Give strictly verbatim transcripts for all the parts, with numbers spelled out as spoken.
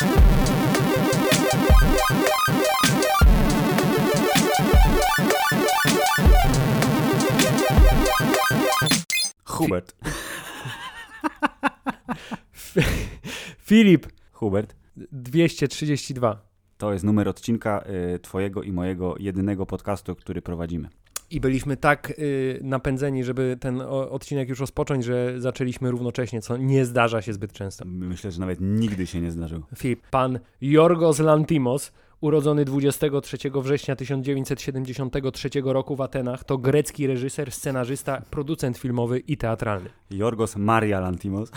Hubert. Filip. Hubert. dwieście trzydzieści dwa. To jest numer odcinka y, twojego i mojego jedynego podcastu, który prowadzimy. I byliśmy tak y, napędzeni, żeby ten o, odcinek już rozpocząć, że zaczęliśmy równocześnie, co nie zdarza się zbyt często. Myślę, że nawet nigdy się nie zdarzył. Filip, pan Jorgos Lanthimos, urodzony dwudziestego trzeciego września tysiąc dziewięćset siedemdziesiątego trzeciego roku w Atenach, to grecki reżyser, scenarzysta, producent filmowy i teatralny. Jorgos Maria Lanthimos.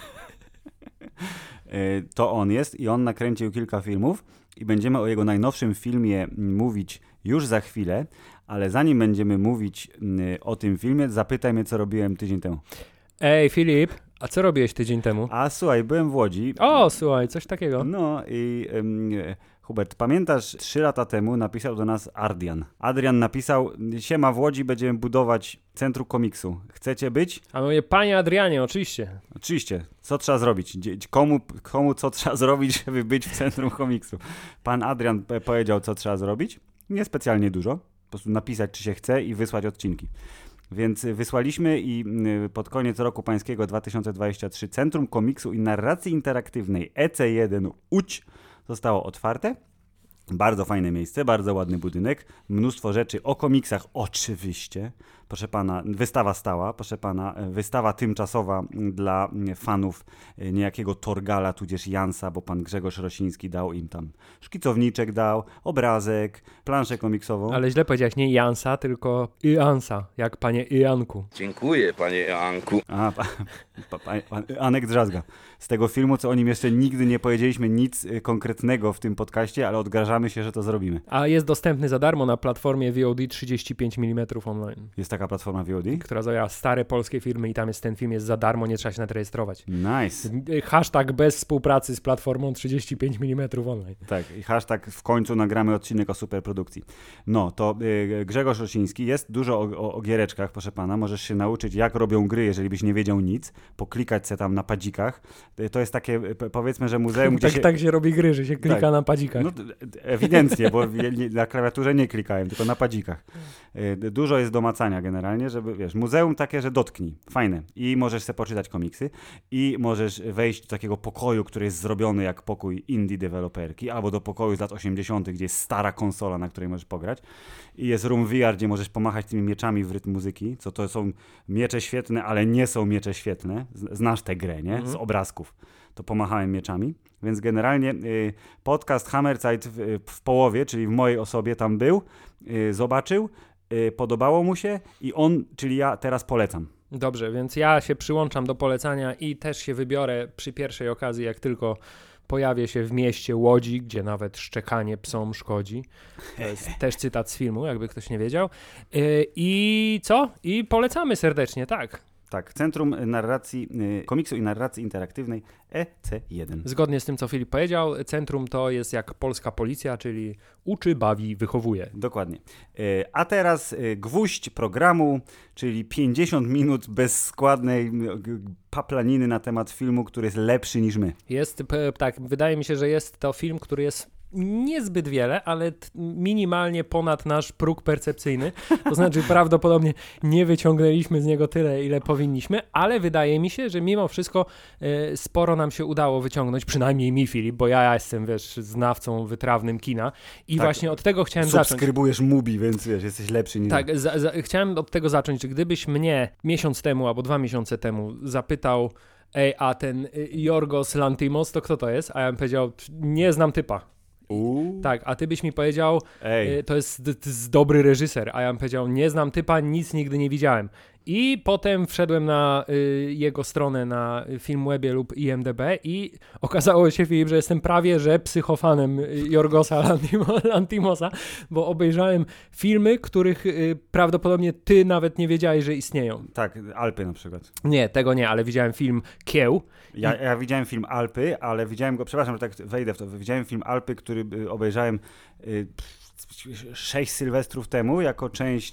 To on jest i on nakręcił kilka filmów i będziemy o jego najnowszym filmie mówić już za chwilę, ale zanim będziemy mówić o tym filmie, zapytaj mnie, co robiłem tydzień temu. Ej, Filip, a co robiłeś tydzień temu? A słuchaj, byłem w Łodzi. O, słuchaj, coś takiego. No i um, Hubert, pamiętasz, trzy lata temu napisał do nas Adrian. Adrian napisał, siema, w Łodzi będziemy budować centrum komiksu. Chcecie być? A mówię, panie Adrianie, oczywiście. Oczywiście. Co trzeba zrobić? Komu, komu co trzeba zrobić, żeby być w centrum komiksu? Pan Adrian powiedział, co trzeba zrobić. Niespecjalnie dużo. Po prostu napisać, czy się chce i wysłać odcinki. Więc wysłaliśmy i pod koniec roku pańskiego dwa tysiące dwudziestego trzeciego Centrum Komiksu i Narracji Interaktywnej E C jeden Łódź zostało otwarte. Bardzo fajne miejsce, bardzo ładny budynek, mnóstwo rzeczy o komiksach oczywiście. Proszę pana, wystawa stała, proszę pana, wystawa tymczasowa dla fanów niejakiego Torgala, tudzież Jansa, bo pan Grzegorz Rosiński dał im tam szkicowniczek, dał obrazek, planszę komiksową. Ale źle powiedziałeś, nie Jansa, tylko Iansa, jak panie Ianku. Dziękuję, panie Ianku. A, pa, pa, pa, pan Anek Drzazga. Z tego filmu, co o nim jeszcze nigdy nie powiedzieliśmy nic konkretnego w tym podcaście, ale odgrażamy się, że to zrobimy. A jest dostępny za darmo na platformie V O D trzydzieści pięć milimetrów online. Jest taka platforma V O D? Która zawiera stare polskie filmy i tam jest ten film jest za darmo, nie trzeba się nawet rejestrować. Nice. Hashtag bez współpracy z platformą trzydzieści pięć milimetrów online. Tak, i hashtag w końcu nagramy odcinek o superprodukcji. No, to y, Grzegorz Rosiński, jest dużo o, o, o giereczkach, proszę pana, możesz się nauczyć, jak robią gry, jeżeli byś nie wiedział nic, poklikać se tam na padzikach. Y, to jest takie, y, powiedzmy, że muzeum, gdzie tak, się... tak się robi gry, że się klika tak na padzikach. No, ewidentnie, bo na klawiaturze nie klikałem, tylko na padzikach. Y, dużo jest do macania generalnie, żeby, wiesz, muzeum takie, że dotknij, fajne. I możesz sobie poczytać komiksy i możesz wejść do takiego pokoju, który jest zrobiony jak pokój indie deweloperki, albo do pokoju z lat osiemdziesiątych, gdzie jest stara konsola, na której możesz pograć. I jest room V R, gdzie możesz pomachać tymi mieczami w rytm muzyki, co to są miecze świetne, ale nie są miecze świetne. Znasz tę grę, nie? Z obrazków. To pomachałem mieczami. Więc generalnie y, podcast Hammerzeit w, w połowie, czyli w mojej osobie tam był, y, zobaczył, y, podobało mu się i on, czyli ja, teraz polecam. Dobrze, więc ja się przyłączam do polecania i też się wybiorę przy pierwszej okazji, jak tylko pojawię się w mieście Łodzi, gdzie nawet szczekanie psom szkodzi. To jest też cytat z filmu, jakby ktoś nie wiedział. Yy, I co? I polecamy serdecznie, tak. Tak, Centrum Narracji, y, Komiksu i Narracji Interaktywnej E C jeden. Zgodnie z tym, co Filip powiedział, centrum to jest jak polska policja, czyli uczy, bawi, wychowuje. Dokładnie. Y, a teraz y, gwóźdź programu, czyli pięćdziesiąt minut bezskładnej y, paplaniny na temat filmu, który jest lepszy niż my. Jest, p- tak, wydaje mi się, że jest to film, który jest niezbyt wiele, ale t- minimalnie ponad nasz próg percepcyjny. To znaczy prawdopodobnie nie wyciągnęliśmy z niego tyle, ile powinniśmy, ale wydaje mi się, że mimo wszystko y, sporo nam się udało wyciągnąć, przynajmniej mi, Filip, bo ja jestem, wiesz, znawcą wytrawnym kina i tak, właśnie od tego chciałem zacząć. Subskrybujesz Mubi, więc wiesz, jesteś lepszy niż... Tak, za, za, chciałem od tego zacząć, że gdybyś mnie miesiąc temu albo dwa miesiące temu zapytał, ej, a ten Jorgos Lanthimos, to kto to jest? A ja bym powiedział, nie znam typa. Uuu. Tak, a ty byś mi powiedział, Ej. to jest, to jest dobry reżyser, a ja bym powiedział, nie znam typa, nic nigdy nie widziałem. I potem wszedłem na y, jego stronę na Filmwebie lub I M D B i okazało się, Filip, że jestem prawie że psychofanem Jorgosa Lanthimo- Lanthimosa, bo obejrzałem filmy, których y, prawdopodobnie ty nawet nie wiedziałeś, że istnieją. Tak, Alpy na przykład. Nie, tego nie, ale widziałem film Kieł. Ja, ja widziałem film Alpy, ale widziałem go, przepraszam, że tak wejdę w to, widziałem film Alpy, który y, obejrzałem y, sześć sylwestrów temu, jako część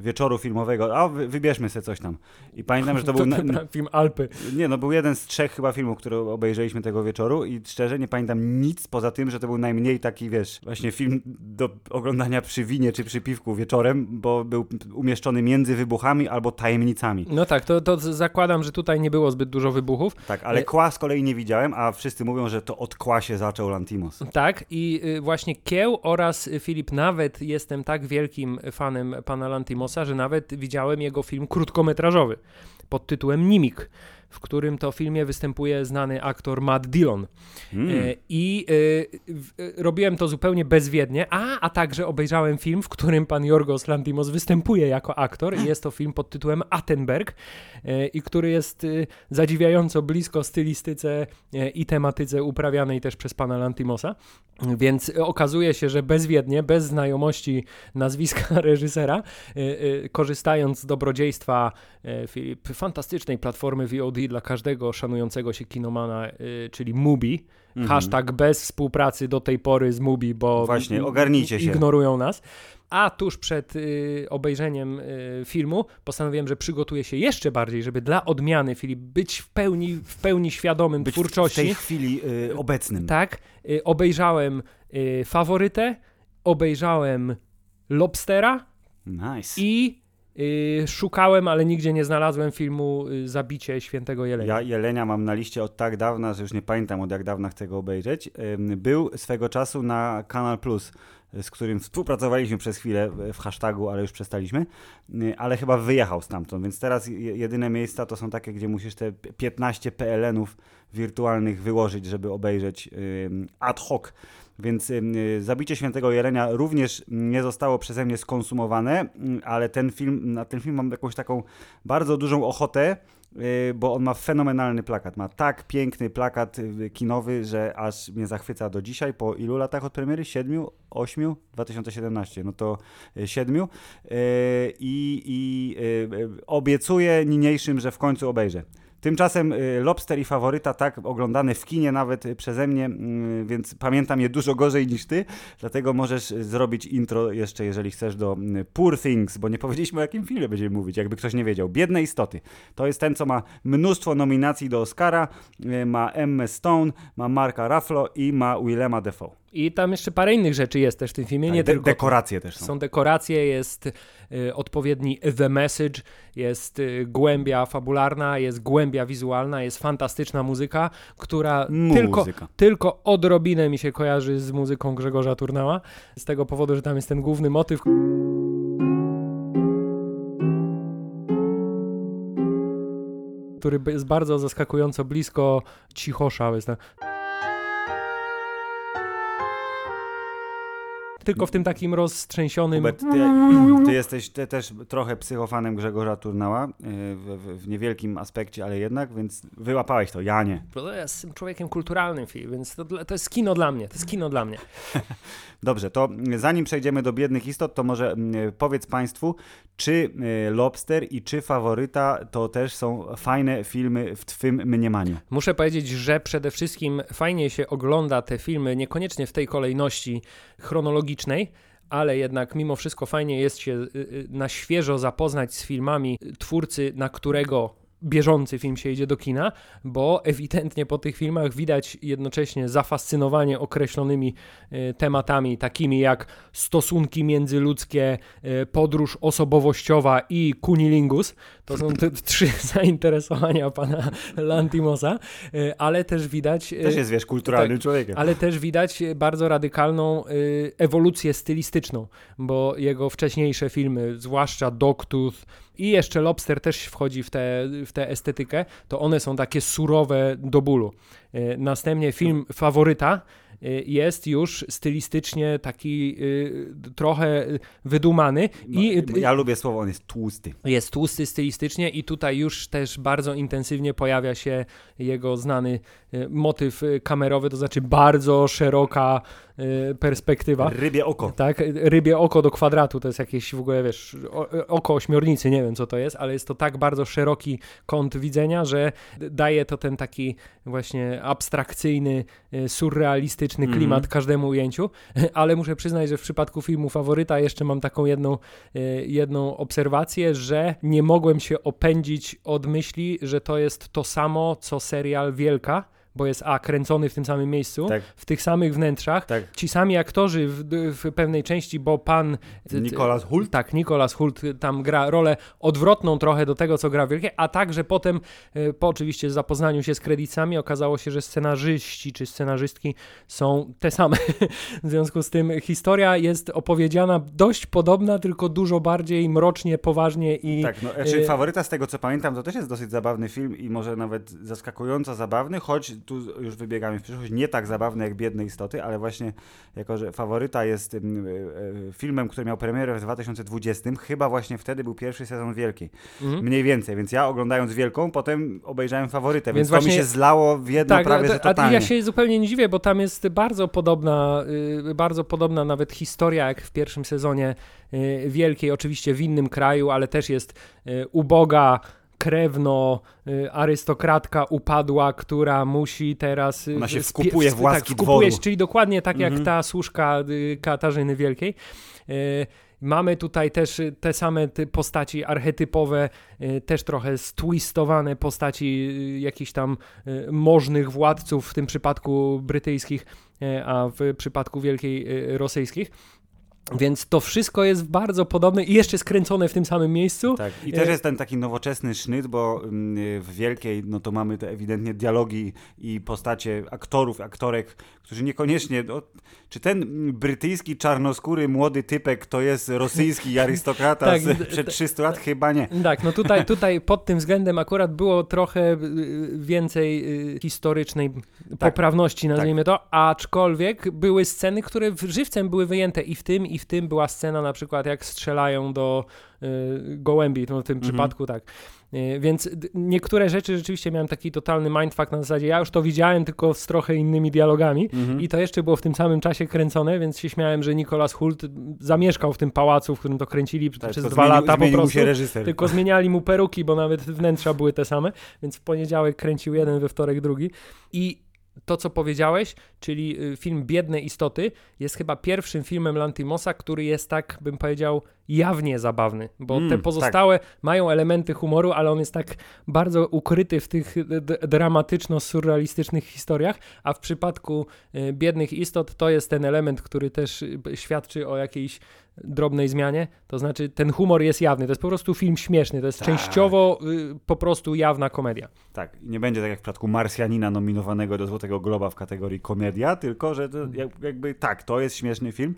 wieczoru filmowego, a wy, wybierzmy sobie coś tam. I pamiętam, że to był... Na, na, film Alpy. Nie, no był jeden z trzech chyba filmów, które obejrzeliśmy tego wieczoru i szczerze nie pamiętam nic poza tym, że to był najmniej taki, wiesz, właśnie film do oglądania przy winie czy przy piwku wieczorem, bo był umieszczony między wybuchami albo tajemnicami. No tak, to, to zakładam, że tutaj nie było zbyt dużo wybuchów. Tak, ale Kła z kolei nie widziałem, a wszyscy mówią, że to od Kła się zaczął Lanthimos. Tak, i właśnie Kieł oraz Filip, nawet jestem tak wielkim fanem pana Lanthimosa, że nawet widziałem jego film krótkometrażowy pod tytułem Nimik, w którym to filmie występuje znany aktor Matt Dillon. Mm. E, I e, w, e, robiłem to zupełnie bezwiednie, a, a także obejrzałem film, w którym pan Jorgos Lanthimos występuje jako aktor i jest to film pod tytułem Attenberg e, i który jest e, zadziwiająco blisko stylistyce e, i tematyce uprawianej też przez pana Lanthimosa. Więc okazuje się, że bezwiednie, bez znajomości nazwiska reżysera, e, e, korzystając z dobrodziejstwa e, Filip, fantastycznej platformy V O D dla każdego szanującego się kinomana, y, czyli Mubi. Mm-hmm. Hashtag bez współpracy do tej pory z Mubi, bo właśnie, ogarnijcie się. Ignorują nas. A tuż przed y, obejrzeniem y, filmu postanowiłem, że przygotuję się jeszcze bardziej, żeby dla odmiany, Filip, być w pełni, w pełni świadomym być twórczości. w tej chwili y, obecnym. Tak. Y, obejrzałem y, Faworytę, obejrzałem Lobstera nice. i Yy, szukałem, ale nigdzie nie znalazłem filmu yy, Zabicie Świętego Jelenia. Ja Jelenia mam na liście od tak dawna, że już nie pamiętam od jak dawna chcę go obejrzeć. Yy, był swego czasu na Kanal Plus, z którym współpracowaliśmy przez chwilę w hashtagu, ale już przestaliśmy, yy, ale chyba wyjechał stamtąd, więc teraz jedyne miejsca to są takie, gdzie musisz te piętnaście P L N-ów wirtualnych wyłożyć, żeby obejrzeć yy, ad hoc. Więc y, Zabicie Świętego Jelenia również nie zostało przeze mnie skonsumowane, y, ale ten film, na ten film mam jakąś taką bardzo dużą ochotę, y, bo on ma fenomenalny plakat. Ma tak piękny plakat y, kinowy, że aż mnie zachwyca do dzisiaj. Po ilu latach od premiery? Siedmiu? Ośmiu? dwa tysiące siedemnaście. No to y, siedmiu. Y, I y, y, obiecuję niniejszym, że w końcu obejrzę. Tymczasem y, Lobster i Faworyta, tak, oglądane w kinie nawet y, przeze mnie, y, więc pamiętam je dużo gorzej niż ty, dlatego możesz y, zrobić intro jeszcze, jeżeli chcesz, do y, Poor Things, bo nie powiedzieliśmy, o jakim filmie będziemy mówić, jakby ktoś nie wiedział. Biedne istoty. To jest ten, co ma mnóstwo nominacji do Oscara, y, ma Emmę Stone, ma Marka Ruffalo i ma Willema Dafoe. I tam jeszcze parę innych rzeczy jest też w tym filmie. Tak, nie de- tylko dekoracje też są. Są dekoracje, jest y, odpowiedni The Message, jest y, głębia fabularna, jest głębia wizualna, jest fantastyczna muzyka, która muzyka. Tylko, tylko odrobinę mi się kojarzy z muzyką Grzegorza Turnała, z tego powodu, że tam jest ten główny motyw. Który jest bardzo zaskakująco blisko Cichosza. Jest tam... Tylko w tym takim roztrzęsionym... Hubert, ty, ty jesteś ty też trochę psychofanem Grzegorza Turnała, w, w, w niewielkim aspekcie, ale jednak, więc wyłapałeś to, ja nie. Ja jestem człowiekiem kulturalnym, więc to, to jest kino dla mnie, to jest kino dla mnie. Dobrze, to zanim przejdziemy do Biednych Istot, to może powiedz Państwu, czy Lobster i czy Faworyta to też są fajne filmy w Twym mniemaniu? Muszę powiedzieć, że przede wszystkim fajnie się ogląda te filmy, niekoniecznie w tej kolejności chronologicznej, ale jednak mimo wszystko fajnie jest się na świeżo zapoznać z filmami twórcy, na którego bieżący film się idzie do kina, bo ewidentnie po tych filmach widać jednocześnie zafascynowanie określonymi y, tematami, takimi jak stosunki międzyludzkie, y, podróż osobowościowa i kunilingus. To są te trzy zainteresowania pana Lanthimosa, y, ale też widać... Y, też jest, wiesz, kulturalnym tak, człowiekiem. Ale też widać bardzo radykalną y, ewolucję stylistyczną, bo jego wcześniejsze filmy, zwłaszcza Dogtooth i jeszcze Lobster też wchodzi w tę w tę estetykę, to one są takie surowe do bólu. Y, następnie film Faworyta y, jest już stylistycznie taki y, trochę wydumany. I, no, ja lubię słowo, on jest tłusty. Jest tłusty stylistycznie i tutaj już też bardzo intensywnie pojawia się jego znany y, motyw kamerowy, to znaczy bardzo szeroka y, perspektywa. Rybie oko. Tak, rybie oko do kwadratu, to jest jakieś w ogóle, wiesz, o, oko ośmiornicy, nie wiem co to jest, ale jest to tak bardzo szeroki kąt widzenia, że daje to ten taki właśnie abstrakcyjny, surrealistyczny klimat mm. każdemu ujęciu, ale muszę przyznać, że w przypadku filmu Faworyta jeszcze mam taką jedną, jedną obserwację, że nie mogłem się opędzić od myśli, że to jest to samo, co serial Wielka, bo jest a kręcony w tym samym miejscu, tak. w tych samych wnętrzach. Tak. Ci sami aktorzy w, w pewnej części, bo pan... Nicolas Hult? Tak, Nicolas Hult tam gra rolę odwrotną trochę do tego, co gra w Wielkie, a także potem, po oczywiście zapoznaniu się z kredytami, okazało się, że scenarzyści czy scenarzystki są te same. W związku z tym historia jest opowiedziana dość podobna, tylko dużo bardziej mrocznie, poważnie i... Tak, no, znaczy Faworyta, z tego co pamiętam, to też jest dosyć zabawny film i może nawet zaskakująco zabawny, choć tu już wybiegamy w przyszłość, nie tak zabawne jak Biedne istoty, ale właśnie jako, że Faworyta jest y, y, filmem, który miał premierę w dwa tysiące dwudziestym, chyba właśnie wtedy był pierwszy sezon Wielkiej. Mhm. Mniej więcej, więc ja oglądając Wielką, potem obejrzałem Faworytę, więc, więc właśnie, to mi się zlało w jedno tak, prawie, a, że totalnie. A ja się zupełnie nie dziwię, bo tam jest bardzo podobna, y, bardzo podobna nawet historia jak w pierwszym sezonie y, Wielkiej, oczywiście w innym kraju, ale też jest y, uboga, krewno, y, arystokratka upadła, która musi teraz... Ona się wkupuje w łaski tak, wkupuje, dworu. Czyli dokładnie tak mhm. jak ta służka y, Katarzyny Wielkiej. Y, Mamy tutaj też te same postaci archetypowe, y, też trochę stwistowane postaci y, jakichś tam y, możnych władców, w tym przypadku brytyjskich, y, a w przypadku Wielkiej y, rosyjskich. Więc to wszystko jest bardzo podobne i jeszcze skręcone w tym samym miejscu. Tak, i też jest ten taki nowoczesny sznyt, bo w Wielkiej no to mamy te ewidentnie dialogi i postacie aktorów, aktorek, którzy niekoniecznie... No, czy ten brytyjski, czarnoskóry, młody typek to jest rosyjski arystokrata tak, z przed trzystu lat? Chyba nie. Tak, no tutaj, tutaj pod tym względem akurat było trochę więcej historycznej tak, poprawności, nazwijmy tak. to, aczkolwiek były sceny, które żywcem były wyjęte i w tym, i w tym była scena na przykład jak strzelają do y, gołębi, no w tym mhm. przypadku tak. Y, więc d- niektóre rzeczy rzeczywiście miałem taki totalny mindfuck na zasadzie, ja już to widziałem, tylko z trochę innymi dialogami mhm. i to jeszcze było w tym samym czasie kręcone, więc się śmiałem, że Nicolas Hult zamieszkał w tym pałacu, w którym to kręcili tak, przez dwa zmienił, lata po prostu, się reżyser. Tylko zmieniali mu peruki, bo nawet wnętrza były te same, więc w poniedziałek kręcił jeden, we wtorek drugi i to, co powiedziałeś, czyli film Biedne istoty, jest chyba pierwszym filmem Lantimosa, który jest tak, bym powiedział, jawnie zabawny, bo mm, te pozostałe tak. mają elementy humoru, ale on jest tak bardzo ukryty w tych d- dramatyczno-surrealistycznych historiach, a w przypadku y, Biednych istot to jest ten element, który też y, świadczy o jakiejś drobnej zmianie, to znaczy ten humor jest jawny, to jest po prostu film śmieszny, to jest tak. częściowo y, po prostu jawna komedia. Tak, nie będzie tak jak w przypadku Marsjanina nominowanego do Złotego Globa w kategorii komedia, tylko że to jakby tak, to jest śmieszny film.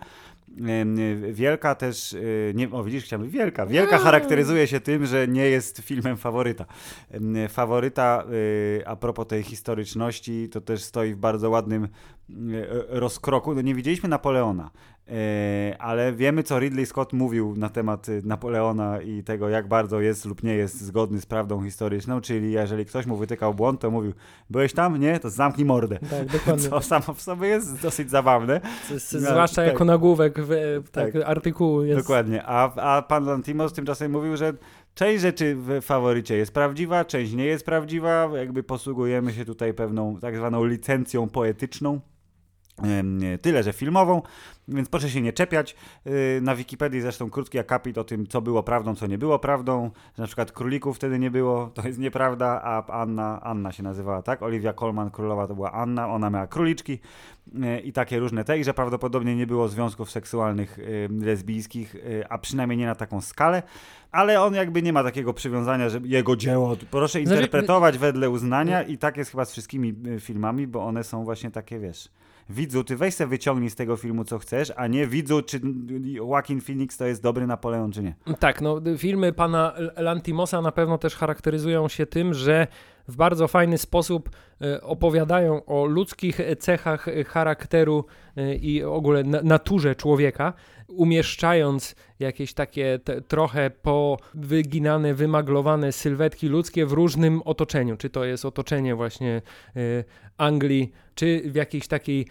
Wielka też, nie, o widzisz, chciałbym, Wielka, Wielka charakteryzuje się tym, że nie jest filmem Faworyta. Faworyta, a propos tej historyczności, to też stoi w bardzo ładnym rozkroku. No nie widzieliśmy Napoleona, ale wiemy, co Ridley Scott mówił na temat Napoleona i tego, jak bardzo jest lub nie jest zgodny z prawdą historyczną, czyli jeżeli ktoś mu wytykał błąd, to mówił, byłeś tam? Nie? To zamknij mordę. Tak, dokładnie. Co samo w sobie jest dosyć zabawne. Z, z, zwłaszcza tak. jako nagłówek w, w tak, tak. artykułu jest. Dokładnie, a, a pan Lantimos tymczasem mówił, że część rzeczy w Faworycie jest prawdziwa, część nie jest prawdziwa, jakby posługujemy się tutaj pewną tak zwaną licencją poetyczną. Tyle, że filmową, więc proszę się nie czepiać. Na Wikipedii zresztą krótki akapit o tym, co było prawdą, co nie było prawdą, że na przykład królików wtedy nie było, to jest nieprawda, a Anna, Anna się nazywała, tak? Olivia Colman królowa to była Anna, ona miała króliczki i takie różne te, i że prawdopodobnie nie było związków seksualnych lesbijskich, a przynajmniej nie na taką skalę, ale on jakby nie ma takiego przywiązania, że jego dzieło, proszę interpretować wedle uznania i tak jest chyba z wszystkimi filmami, bo one są właśnie takie, wiesz... Widzu, ty weź se wyciągnij z tego filmu, co chcesz, a nie widzu, czy Joaquin Phoenix to jest dobry Napoleon, czy nie. Tak, no filmy pana Lantimosa na pewno też charakteryzują się tym, że w bardzo fajny sposób y, opowiadają o ludzkich cechach charakteru y, i ogóle na, naturze człowieka, umieszczając jakieś takie te, trochę powyginane, wymaglowane sylwetki ludzkie w różnym otoczeniu. Czy to jest otoczenie właśnie y, Anglii, czy w jakiejś takiej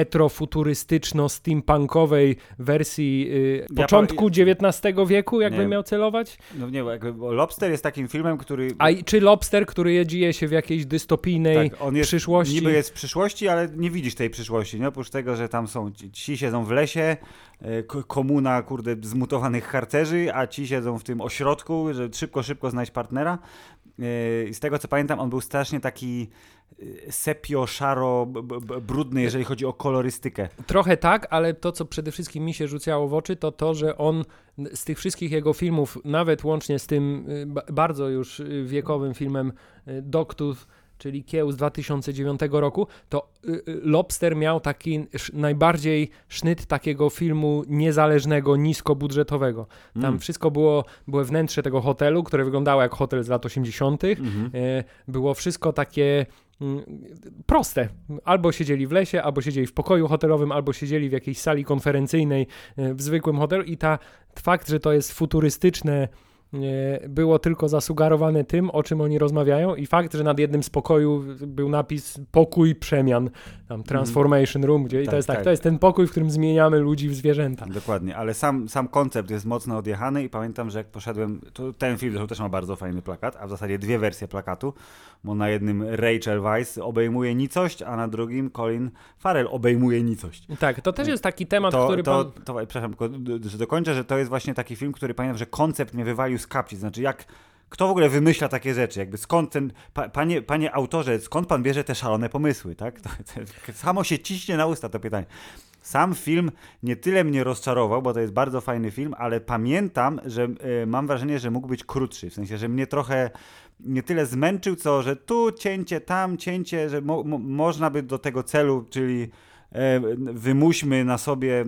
retro-futurystyczno-steampunkowej wersji y, Ja początku pa- dziewiętnastego wieku, jakby Nie. miał celować? No nie, bo jakby bo Lobster jest takim filmem, który... A i- czy Lobster, który dzieje się w jakiejś dystopijnej Tak, on jest, przyszłości? niby jest w przyszłości, ale nie widzisz tej przyszłości, nie? Oprócz tego, że tam są, ci, ci siedzą w lesie, e, ko- komuna, kurde, zmutowanych harcerzy, a ci siedzą w tym ośrodku, że szybko, szybko znajdź partnera. E, I z tego, co pamiętam, on był strasznie taki e, sepio-szaro, b- b- brudny, jeżeli chodzi o kolorystykę. Trochę tak, ale to, co przede wszystkim mi się rzucało w oczy, to to, że on z tych wszystkich jego filmów, nawet łącznie z tym y, ba- bardzo już y, wiekowym filmem y, Dogtooth, czyli Kieł z dwa tysiące dziewiątego roku, to y, y, Lobster miał taki sz, najbardziej sznyt takiego filmu niezależnego, niskobudżetowego. Tam Mm. wszystko było, było wnętrze tego hotelu, które wyglądało jak hotel z lat osiemdziesiątych. Mhm. E, Było wszystko takie mm, proste. Albo siedzieli w lesie, albo siedzieli w pokoju hotelowym, albo siedzieli w jakiejś sali konferencyjnej e, w zwykłym hotelu i ta fakt, że to jest futurystyczne, e, było tylko zasugerowane tym, o czym oni rozmawiają i fakt, że nad jednym z pokoju był napis pokój przemian, tam transformation room, gdzie i to Tak, jest tak, tak. to jest ten pokój, w którym zmieniamy ludzi w zwierzęta. Dokładnie, ale sam, sam koncept jest mocno odjechany i pamiętam, że jak poszedłem, to ten film zresztą też ma bardzo fajny plakat, a w zasadzie dwie wersje plakatu, bo na jednym Rachel Weisz obejmuje nicość, a na drugim Colin Farrell obejmuje nicość. Tak, to też jest taki temat, To, który to, pan... to, przepraszam, tylko, że dokończę, że to jest właśnie taki film, który pamiętam, że koncept mnie wywalił z kapci, znaczy jak, kto w ogóle wymyśla takie rzeczy, jakby skąd ten, pa, panie, panie autorze, skąd pan bierze te szalone pomysły, tak? To, to, samo się ciśnie na usta to pytanie. Sam film nie tyle mnie rozczarował, bo to jest bardzo fajny film, ale pamiętam, że y, mam wrażenie, że mógł być krótszy, w sensie, że mnie trochę nie tyle zmęczył, co że tu cięcie, tam cięcie, że mo, mo, można by do tego celu, czyli e, wymuśmy na sobie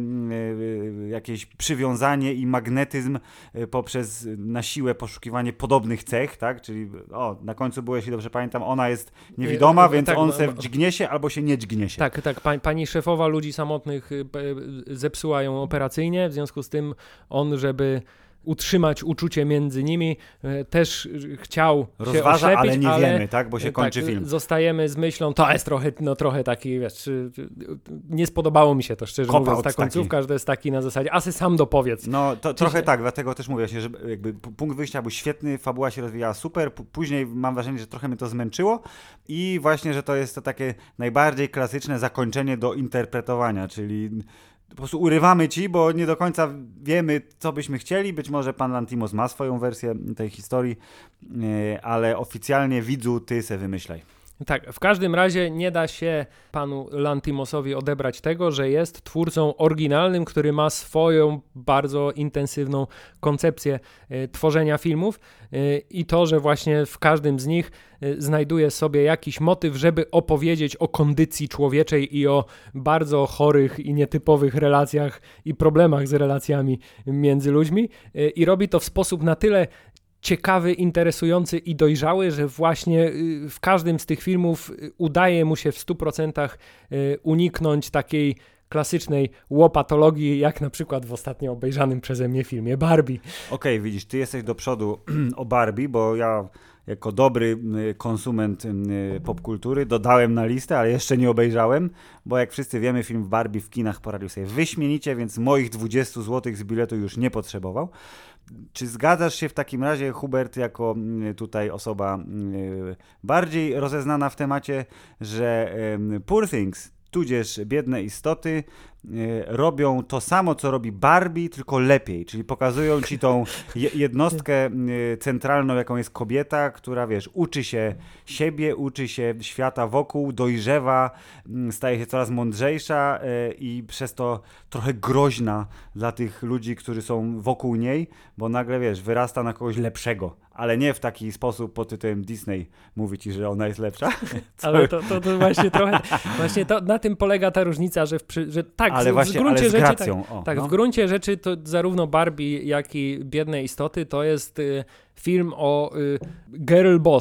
e, jakieś przywiązanie i magnetyzm e, poprzez na siłę poszukiwanie podobnych cech, tak? Czyli o, na końcu było, jeśli dobrze pamiętam, ona jest niewidoma, E, więc tak, on bo- se bo- dźgnie się albo się nie dźgnie się. Tak, tak. Pa, pani szefowa ludzi samotnych y, p- y, zepsuła ją operacyjnie, w związku z tym on, żeby utrzymać uczucie między nimi, y, też y, chciał się Rozważa, oślepić, ale nie ale wiemy, tak? Bo się y, kończy tak, film. Zostajemy z myślą, to jest trochę, no trochę taki, wiesz, y, y, nie spodobało mi się to, szczerze Cop-out mówiąc, ta taki. końcówka, że to jest taki na zasadzie, a se sam dopowiedz. No, to Czy trochę się- tak, dlatego też mówię się, że jakby p- punkt wyjścia był świetny, fabuła się rozwijała super, p- później mam wrażenie, że trochę mnie to zmęczyło i właśnie, że to jest to takie najbardziej klasyczne zakończenie do interpretowania, czyli po prostu urywamy ci, bo nie do końca wiemy, co byśmy chcieli, być może pan Lantimos ma swoją wersję tej historii, yy, ale oficjalnie widzu, ty se wymyślaj. Tak, w każdym razie nie da się panu Lantimosowi odebrać tego, że jest twórcą oryginalnym, który ma swoją bardzo intensywną koncepcję e, tworzenia filmów e, i to, że właśnie w każdym z nich e, znajduje sobie jakiś motyw, żeby opowiedzieć o kondycji człowieczej i o bardzo chorych i nietypowych relacjach i problemach z relacjami między ludźmi e, i robi to w sposób na tyle ciekawy, interesujący i dojrzały, że właśnie y, w każdym z tych filmów y, udaje mu się w stu procentach y, uniknąć takiej klasycznej łopatologii, jak na przykład w ostatnio obejrzanym przeze mnie filmie Barbie. Okej, widzisz, ty jesteś do przodu o Barbie, bo ja jako dobry y, konsument y, popkultury dodałem na listę, ale jeszcze nie obejrzałem, bo jak wszyscy wiemy, film Barbie w kinach poradził sobie wyśmienicie, więc moich dwadzieścia złotych z biletu już nie potrzebował. Czy zgadzasz się w takim razie, Hubert, jako y, tutaj osoba y, bardziej rozeznana w temacie, że y, Poor Things, tudzież Biedne Istoty, y, robią to samo, co robi Barbie, tylko lepiej, czyli pokazują ci tą je- jednostkę y, centralną, jaką jest kobieta, która, wiesz, uczy się siebie, uczy się świata wokół, dojrzewa, y, staje się coraz mądrzejsza y, i przez to trochę groźna dla tych ludzi, którzy są wokół niej, bo nagle, wiesz, wyrasta na kogoś lepszego, ale nie w taki sposób pod tytułem Disney mówi ci, że ona jest lepsza. Co- Ale to, to, to właśnie trochę, właśnie to, na tym polega ta różnica, że, w, przy- że tak, ale w, właśnie, w gruncie ale z rzeczy, gracją. tak, O, tak no. w gruncie rzeczy to zarówno Barbie, jak i Biedne Istoty to jest y, film o y, girl boss.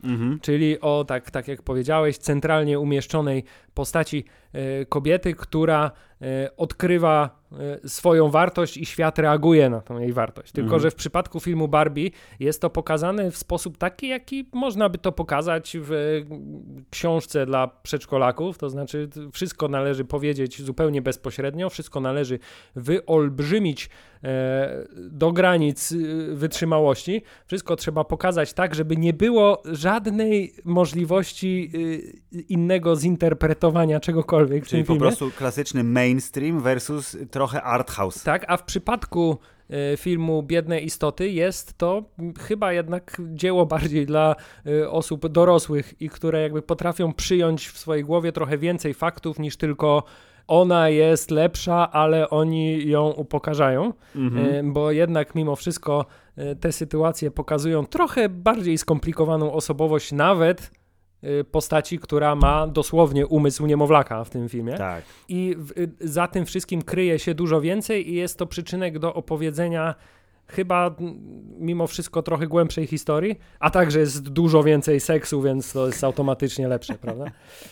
Mhm. Czyli o, tak, tak jak powiedziałeś, centralnie umieszczonej postaci e, kobiety, która e, odkrywa e, swoją wartość i świat reaguje na tą jej wartość. Tylko, Mhm. że w przypadku filmu Barbie jest to pokazane w sposób taki, jaki można by to pokazać w e, książce dla przedszkolaków, to znaczy wszystko należy powiedzieć zupełnie bezpośrednio, wszystko należy wyolbrzymić e, do granic e, wytrzymałości, wszystko trzeba pokazać tak, żeby nie było żadnej możliwości e, innego zinterpretowania czegokolwiek w Czyli tym po filmie. prostu klasyczny mainstream versus trochę art house. Tak, a w przypadku e, filmu Biedne istoty jest to m, chyba jednak dzieło bardziej dla e, osób dorosłych i które jakby potrafią przyjąć w swojej głowie trochę więcej faktów niż tylko ona jest lepsza, ale oni ją upokarzają, Mhm. e, bo jednak mimo wszystko e, te sytuacje pokazują trochę bardziej skomplikowaną osobowość nawet e, postaci, która ma dosłownie umysł niemowlaka w tym filmie. Tak. I w, za tym wszystkim kryje się dużo więcej i jest to przyczynek do opowiedzenia chyba m, mimo wszystko trochę głębszej historii, a także jest dużo więcej seksu, więc to jest automatycznie lepsze, prawda?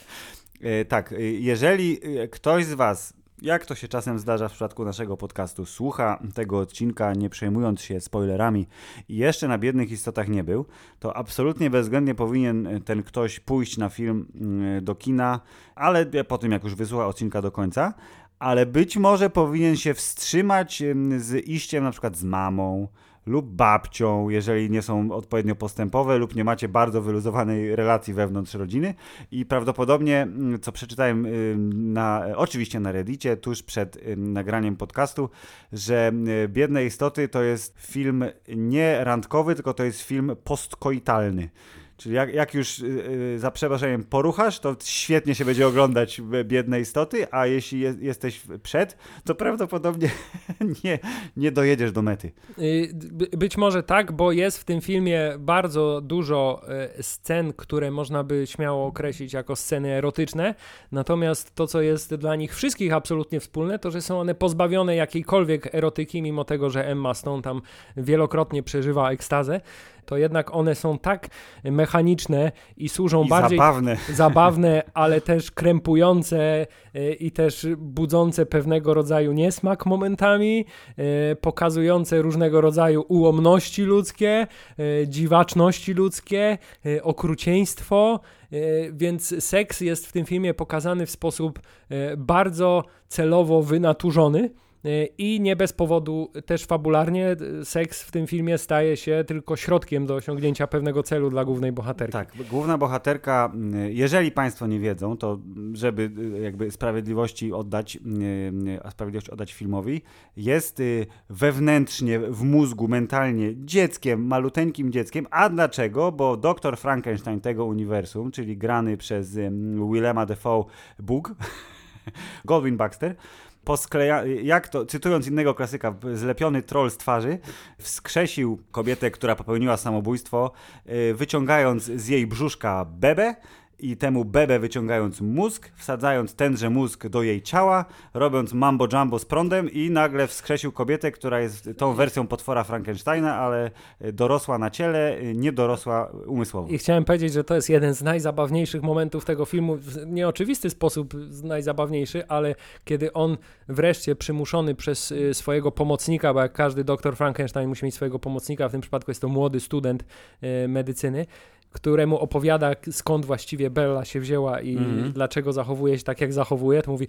E, tak, e, jeżeli e, ktoś z was, jak to się czasem zdarza w przypadku naszego podcastu, słucha tego odcinka nie przejmując się spoilerami i jeszcze na Biednych Istotach nie był, to absolutnie bezwzględnie powinien ten ktoś pójść na film mm, do kina, ale po tym jak już wysłucha odcinka do końca, ale być może powinien się wstrzymać em, z iściem na przykład z mamą lub babcią, jeżeli nie są odpowiednio postępowe lub nie macie bardzo wyluzowanej relacji wewnątrz rodziny i prawdopodobnie, mm, co przeczytałem ym, na, oczywiście na Reddicie tuż przed ym, nagraniem podcastu, że y, Biedne Istoty to jest film nie randkowy, tylko to jest film postkoitalny. Czyli jak, jak już yy, za przeproszeniem poruchasz, to świetnie się będzie oglądać Biedne Istoty, a jeśli je, jesteś przed, to prawdopodobnie nie, nie dojedziesz do mety. Y, by- Być może tak, bo jest w tym filmie bardzo dużo e, scen, które można by śmiało określić jako sceny erotyczne, natomiast to, co jest dla nich wszystkich absolutnie wspólne, to, że są one pozbawione jakiejkolwiek erotyki, mimo tego, że Emma Stone tam wielokrotnie przeżywa ekstazę, to jednak one są tak mechaniczne i służą I bardziej zabawne. zabawne, ale też krępujące e, i też budzące pewnego rodzaju niesmak momentami, e, pokazujące różnego rodzaju ułomności ludzkie, e, dziwaczności ludzkie, e, okrucieństwo, e, więc seks jest w tym filmie pokazany w sposób e, bardzo celowo wynaturzony. I nie bez powodu też fabularnie seks w tym filmie staje się tylko środkiem do osiągnięcia pewnego celu dla głównej bohaterki. Tak, główna bohaterka, jeżeli Państwo nie wiedzą, to żeby jakby sprawiedliwości oddać, a sprawiedliwość oddać filmowi, jest wewnętrznie w mózgu, mentalnie dzieckiem, maluteńkim dzieckiem. A dlaczego? Bo doktor Frankenstein tego uniwersum, czyli grany przez Willema Dafoe Bóg, Goldwyn Baxter, Poskleja, jak to, cytując innego klasyka, zlepiony troll z twarzy, wskrzesił kobietę, która popełniła samobójstwo, wyciągając z jej brzuszka bebę i temu bebę wyciągając mózg, wsadzając tenże mózg do jej ciała, robiąc mambo jumbo z prądem i nagle wskrzesił kobietę, która jest tą wersją potwora Frankensteina, ale dorosła na ciele, nie dorosła umysłowo. I chciałem powiedzieć, że to jest jeden z najzabawniejszych momentów tego filmu, w nieoczywisty sposób najzabawniejszy, ale kiedy on wreszcie przymuszony przez y, swojego pomocnika, bo jak każdy doktor Frankenstein musi mieć swojego pomocnika, w tym przypadku jest to młody student y, medycyny, któremu opowiada, skąd właściwie Bella się wzięła i Mhm. dlaczego zachowuje się tak, jak zachowuje, to mówi: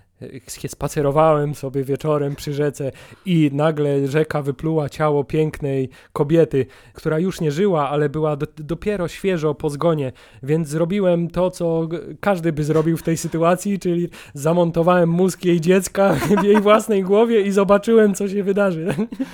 spacerowałem sobie wieczorem przy rzece i nagle rzeka wypluła ciało pięknej kobiety, która już nie żyła, ale była do, dopiero świeżo po zgonie, więc zrobiłem to, co każdy by zrobił w tej sytuacji, czyli zamontowałem mózg jej dziecka w jej własnej głowie i zobaczyłem, co się wydarzy.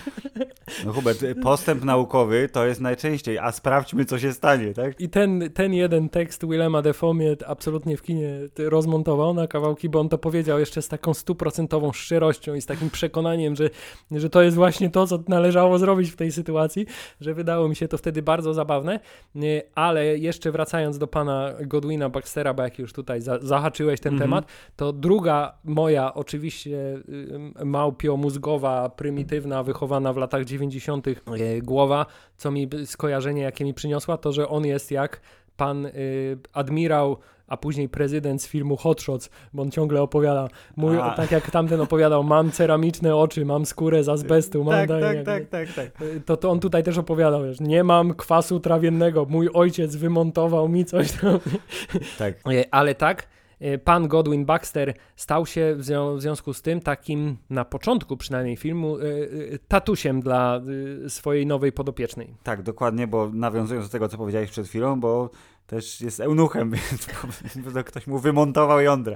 No Hubert, postęp naukowy to jest najczęściej, a sprawdźmy, co się stanie, tak? I ten, ten jeden tekst Willema Dafoe mnie absolutnie w kinie rozmontował na kawałki, bo on to powiedział jeszcze z taką stuprocentową szczerością i z takim przekonaniem, że, że to jest właśnie to, co należało zrobić w tej sytuacji, że wydało mi się to wtedy bardzo zabawne. Ale jeszcze wracając do pana Goldwyna Baxtera, bo jak już tutaj za, zahaczyłeś ten Mhm. temat, to druga moja oczywiście y, małpio-mózgowa, prymitywna, wychowana w latach dziewięćdziesiątych y, głowa, co mi skojarzenie, jakie mi przyniosła, to, że on jest jak pan y, admirał, a później prezydent z filmu Hot Shots, bo on ciągle opowiada, mój, A. tak jak tamten opowiadał, mam ceramiczne oczy, mam skórę z azbestu, mam Tak, tak, tak, jak, tak, tak, tak. To, to on tutaj też opowiadał, wiesz, nie mam kwasu trawiennego, mój ojciec wymontował mi coś tam. Tak. Ale tak, pan Godwin Baxter stał się w, zwią- w związku z tym takim, na początku przynajmniej filmu, y, y, tatusiem dla y, swojej nowej podopiecznej. Tak, dokładnie, bo nawiązując do tego, co powiedziałeś przed chwilą, bo też jest eunuchem, więc ktoś mu wymontował jądra.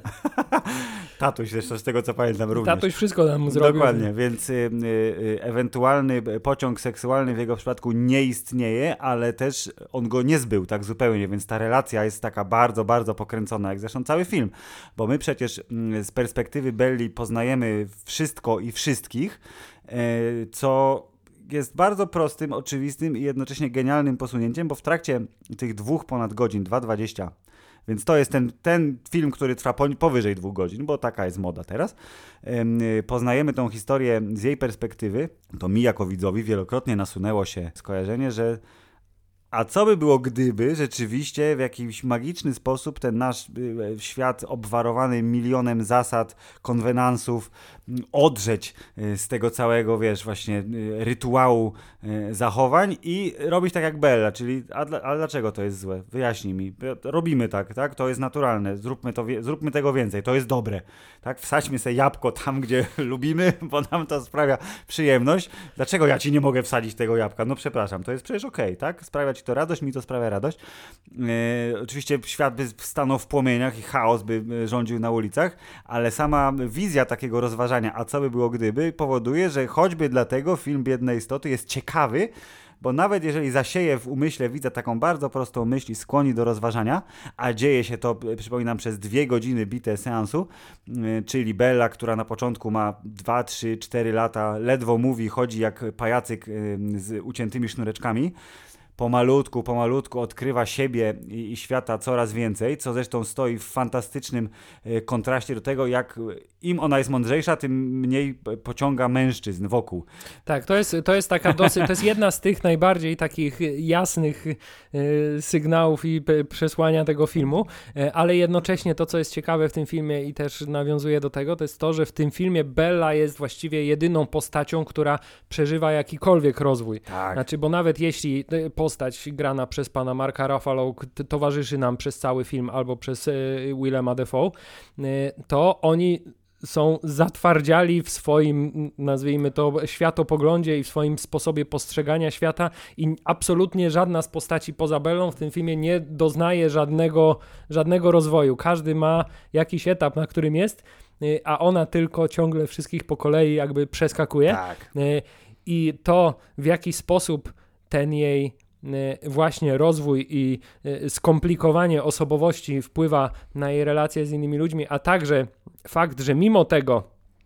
Tatuś zresztą z tego, co pamiętam również. Tatuś wszystko tam mu zrobił. Dokładnie, więc y, y, ewentualny pociąg seksualny w jego przypadku nie istnieje, ale też on go nie zbył tak zupełnie, więc ta relacja jest taka bardzo, bardzo pokręcona, jak zresztą cały film, bo my przecież y, z perspektywy Belli poznajemy wszystko i wszystkich, y, co jest bardzo prostym, oczywistym i jednocześnie genialnym posunięciem, bo w trakcie tych dwóch ponad godzin, dwa dwadzieścia, więc to jest ten, ten film, który trwa powyżej dwóch godzin, bo taka jest moda teraz. Poznajemy tą historię z jej perspektywy. To mi jako widzowi wielokrotnie nasunęło się skojarzenie, że a co by było, gdyby rzeczywiście w jakiś magiczny sposób ten nasz świat obwarowany milionem zasad, konwenansów, odrzeć z tego całego, wiesz, właśnie rytuału zachowań i robić tak jak Bella, czyli a, dla, a dlaczego to jest złe? Wyjaśnij mi. Robimy tak, tak? To jest naturalne. Zróbmy, to, zróbmy tego więcej. To jest dobre. Tak? Wsadźmy sobie jabłko tam, gdzie lubimy, bo nam to sprawia przyjemność. Dlaczego ja ci nie mogę wsadzić tego jabłka? No przepraszam, to jest przecież okej, okay, tak? Sprawia ci to radość, mi to sprawia radość. E, oczywiście świat by stanął w płomieniach i chaos by rządził na ulicach, ale sama wizja takiego rozważania, a co by było gdyby, powoduje, że choćby dlatego film Biedne Istoty jest ciekawy, bo nawet jeżeli zasieje w umyśle widza taką bardzo prostą myśl i skłoni do rozważania, a dzieje się to, przypominam, przez dwie godziny bite seansu, yy, czyli Bella, która na początku ma dwa, trzy, cztery lata, ledwo mówi, chodzi jak pajacyk yy, z uciętymi sznureczkami, pomalutku, pomalutku odkrywa siebie i, i świata coraz więcej, co zresztą stoi w fantastycznym y, kontraście do tego, jak im ona jest mądrzejsza, tym mniej pociąga mężczyzn wokół. Tak, to jest, to jest taka dosyć, to jest jedna z tych najbardziej takich jasnych y, sygnałów i p- przesłania tego filmu, y, ale jednocześnie to, co jest ciekawe w tym filmie i też nawiązuje do tego, to jest to, że w tym filmie Bella jest właściwie jedyną postacią, która przeżywa jakikolwiek rozwój. Tak. Znaczy, bo nawet jeśli postać grana przez pana Marka Ruffalo t- towarzyszy nam przez cały film albo przez y, Willema Dafoe, y, to oni są zatwardziali w swoim, nazwijmy to, światopoglądzie i w swoim sposobie postrzegania świata i absolutnie żadna z postaci poza Bellą w tym filmie nie doznaje żadnego, żadnego rozwoju. Każdy ma jakiś etap, na którym jest, y, a ona tylko ciągle wszystkich po kolei jakby przeskakuje. Tak. Y, I to, w jaki sposób ten jej właśnie rozwój i skomplikowanie osobowości wpływa na jej relacje z innymi ludźmi, a także fakt, że mimo tego,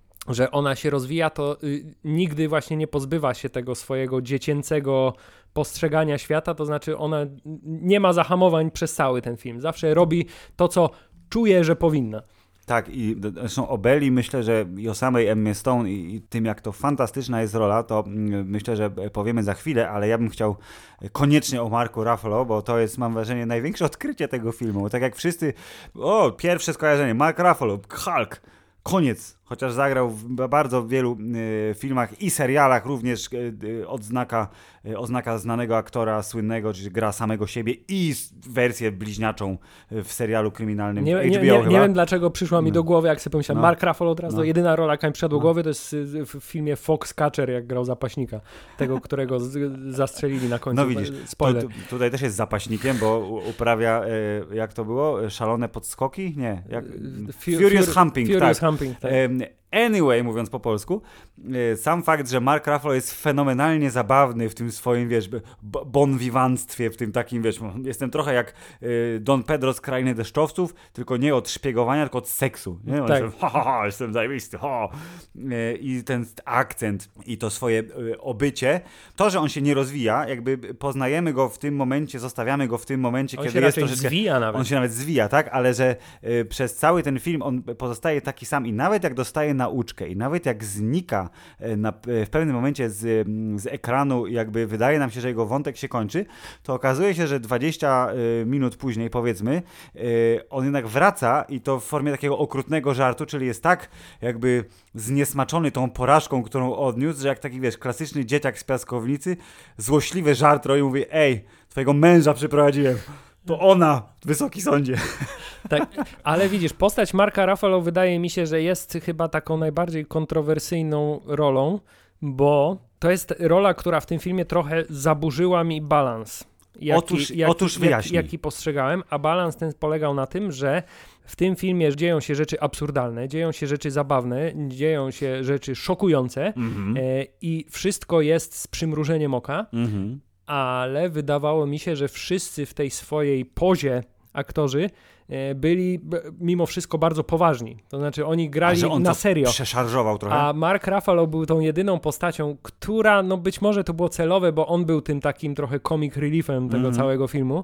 że ona się rozwija, to y, nigdy właśnie nie pozbywa się tego swojego dziecięcego postrzegania świata, to znaczy ona nie ma zahamowań przez cały ten film. Zawsze robi to, co czuje, że powinna. Tak, i zresztą o Belli myślę, że i o samej Emmie Stone i, i tym, jak to fantastyczna jest rola, to mm, myślę, że powiemy za chwilę, ale ja bym chciał koniecznie o Marku Ruffalo, bo to jest, mam wrażenie, największe odkrycie tego filmu. Bo tak jak wszyscy, o, pierwsze skojarzenie, Mark Ruffalo, Hulk, koniec. Chociaż zagrał w bardzo wielu y, filmach i serialach, również y, odznaka, y, oznaka znanego aktora słynnego, czyli gra samego siebie i wersję bliźniaczą w serialu kryminalnym nie, H B O nie, nie, chyba. nie wiem, dlaczego przyszła mi No. do głowy, jak sobie pomyślałem, No. Mark Ruffalo od razu, No. jedyna rola, jaka mi przyszła do No. głowy, to jest w filmie Foxcatcher, jak grał zapaśnika, tego, którego z, zastrzelili na końcu. No widzisz, Spoiler. to, tu, tutaj też jest zapaśnikiem, bo u- uprawia, y, jak to było, szalone podskoki? Nie. Jak, Fu- Furious Fur- Humping, Furious tak. Humping, tak. Em, Anyway, mówiąc po polsku, y, sam fakt, że Mark Ruffalo jest fenomenalnie zabawny w tym swoim, wiesz, b- bon vivantstwie, w tym takim, wiesz, jestem trochę jak y, Don Pedro z Krainy Deszczowców, tylko nie od szpiegowania, tylko od seksu. Nie? On Tak. jest, ha, ha, ha, jestem zajebisty, ha. Y, I ten akcent i to swoje y, obycie, to, że on się nie rozwija, jakby poznajemy go w tym momencie, zostawiamy go w tym momencie, On kiedy się jest raczej troszeczkę... zwija nawet. On się nawet zwija, tak? Ale że y, przez cały ten film on pozostaje taki sam i nawet jak dostaje nauczkę i nawet jak znika na, w pewnym momencie z, z ekranu, jakby wydaje nam się, że jego wątek się kończy, to okazuje się, że dwadzieścia minut później, powiedzmy, on jednak wraca i to w formie takiego okrutnego żartu, czyli jest tak jakby zniesmaczony tą porażką, którą odniósł, że jak taki, wiesz, klasyczny dzieciak z piaskownicy, złośliwy żart robi i mówi: ej, twojego męża przyprowadziłem. To ona, Wysoki Sądzie. Tak, ale widzisz, postać Marka Ruffalo wydaje mi się, że jest chyba taką najbardziej kontrowersyjną rolą, bo to jest rola, która w tym filmie trochę zaburzyła mi balans. Jaki, otóż, jaki, otóż wyjaśnij. Jaki, jaki postrzegałem, a balans ten polegał na tym, że w tym filmie dzieją się rzeczy absurdalne, dzieją się rzeczy zabawne, dzieją się rzeczy szokujące Mhm. e, i wszystko jest z przymrużeniem oka, Mhm. ale wydawało mi się, że wszyscy w tej swojej pozie aktorzy e, byli b, mimo wszystko bardzo poważni. To znaczy oni grali A że on na to serio. przeszarżował trochę. A Mark Ruffalo był tą jedyną postacią, która, no być może to było celowe, bo on był tym takim trochę comic reliefem tego Mhm. całego filmu,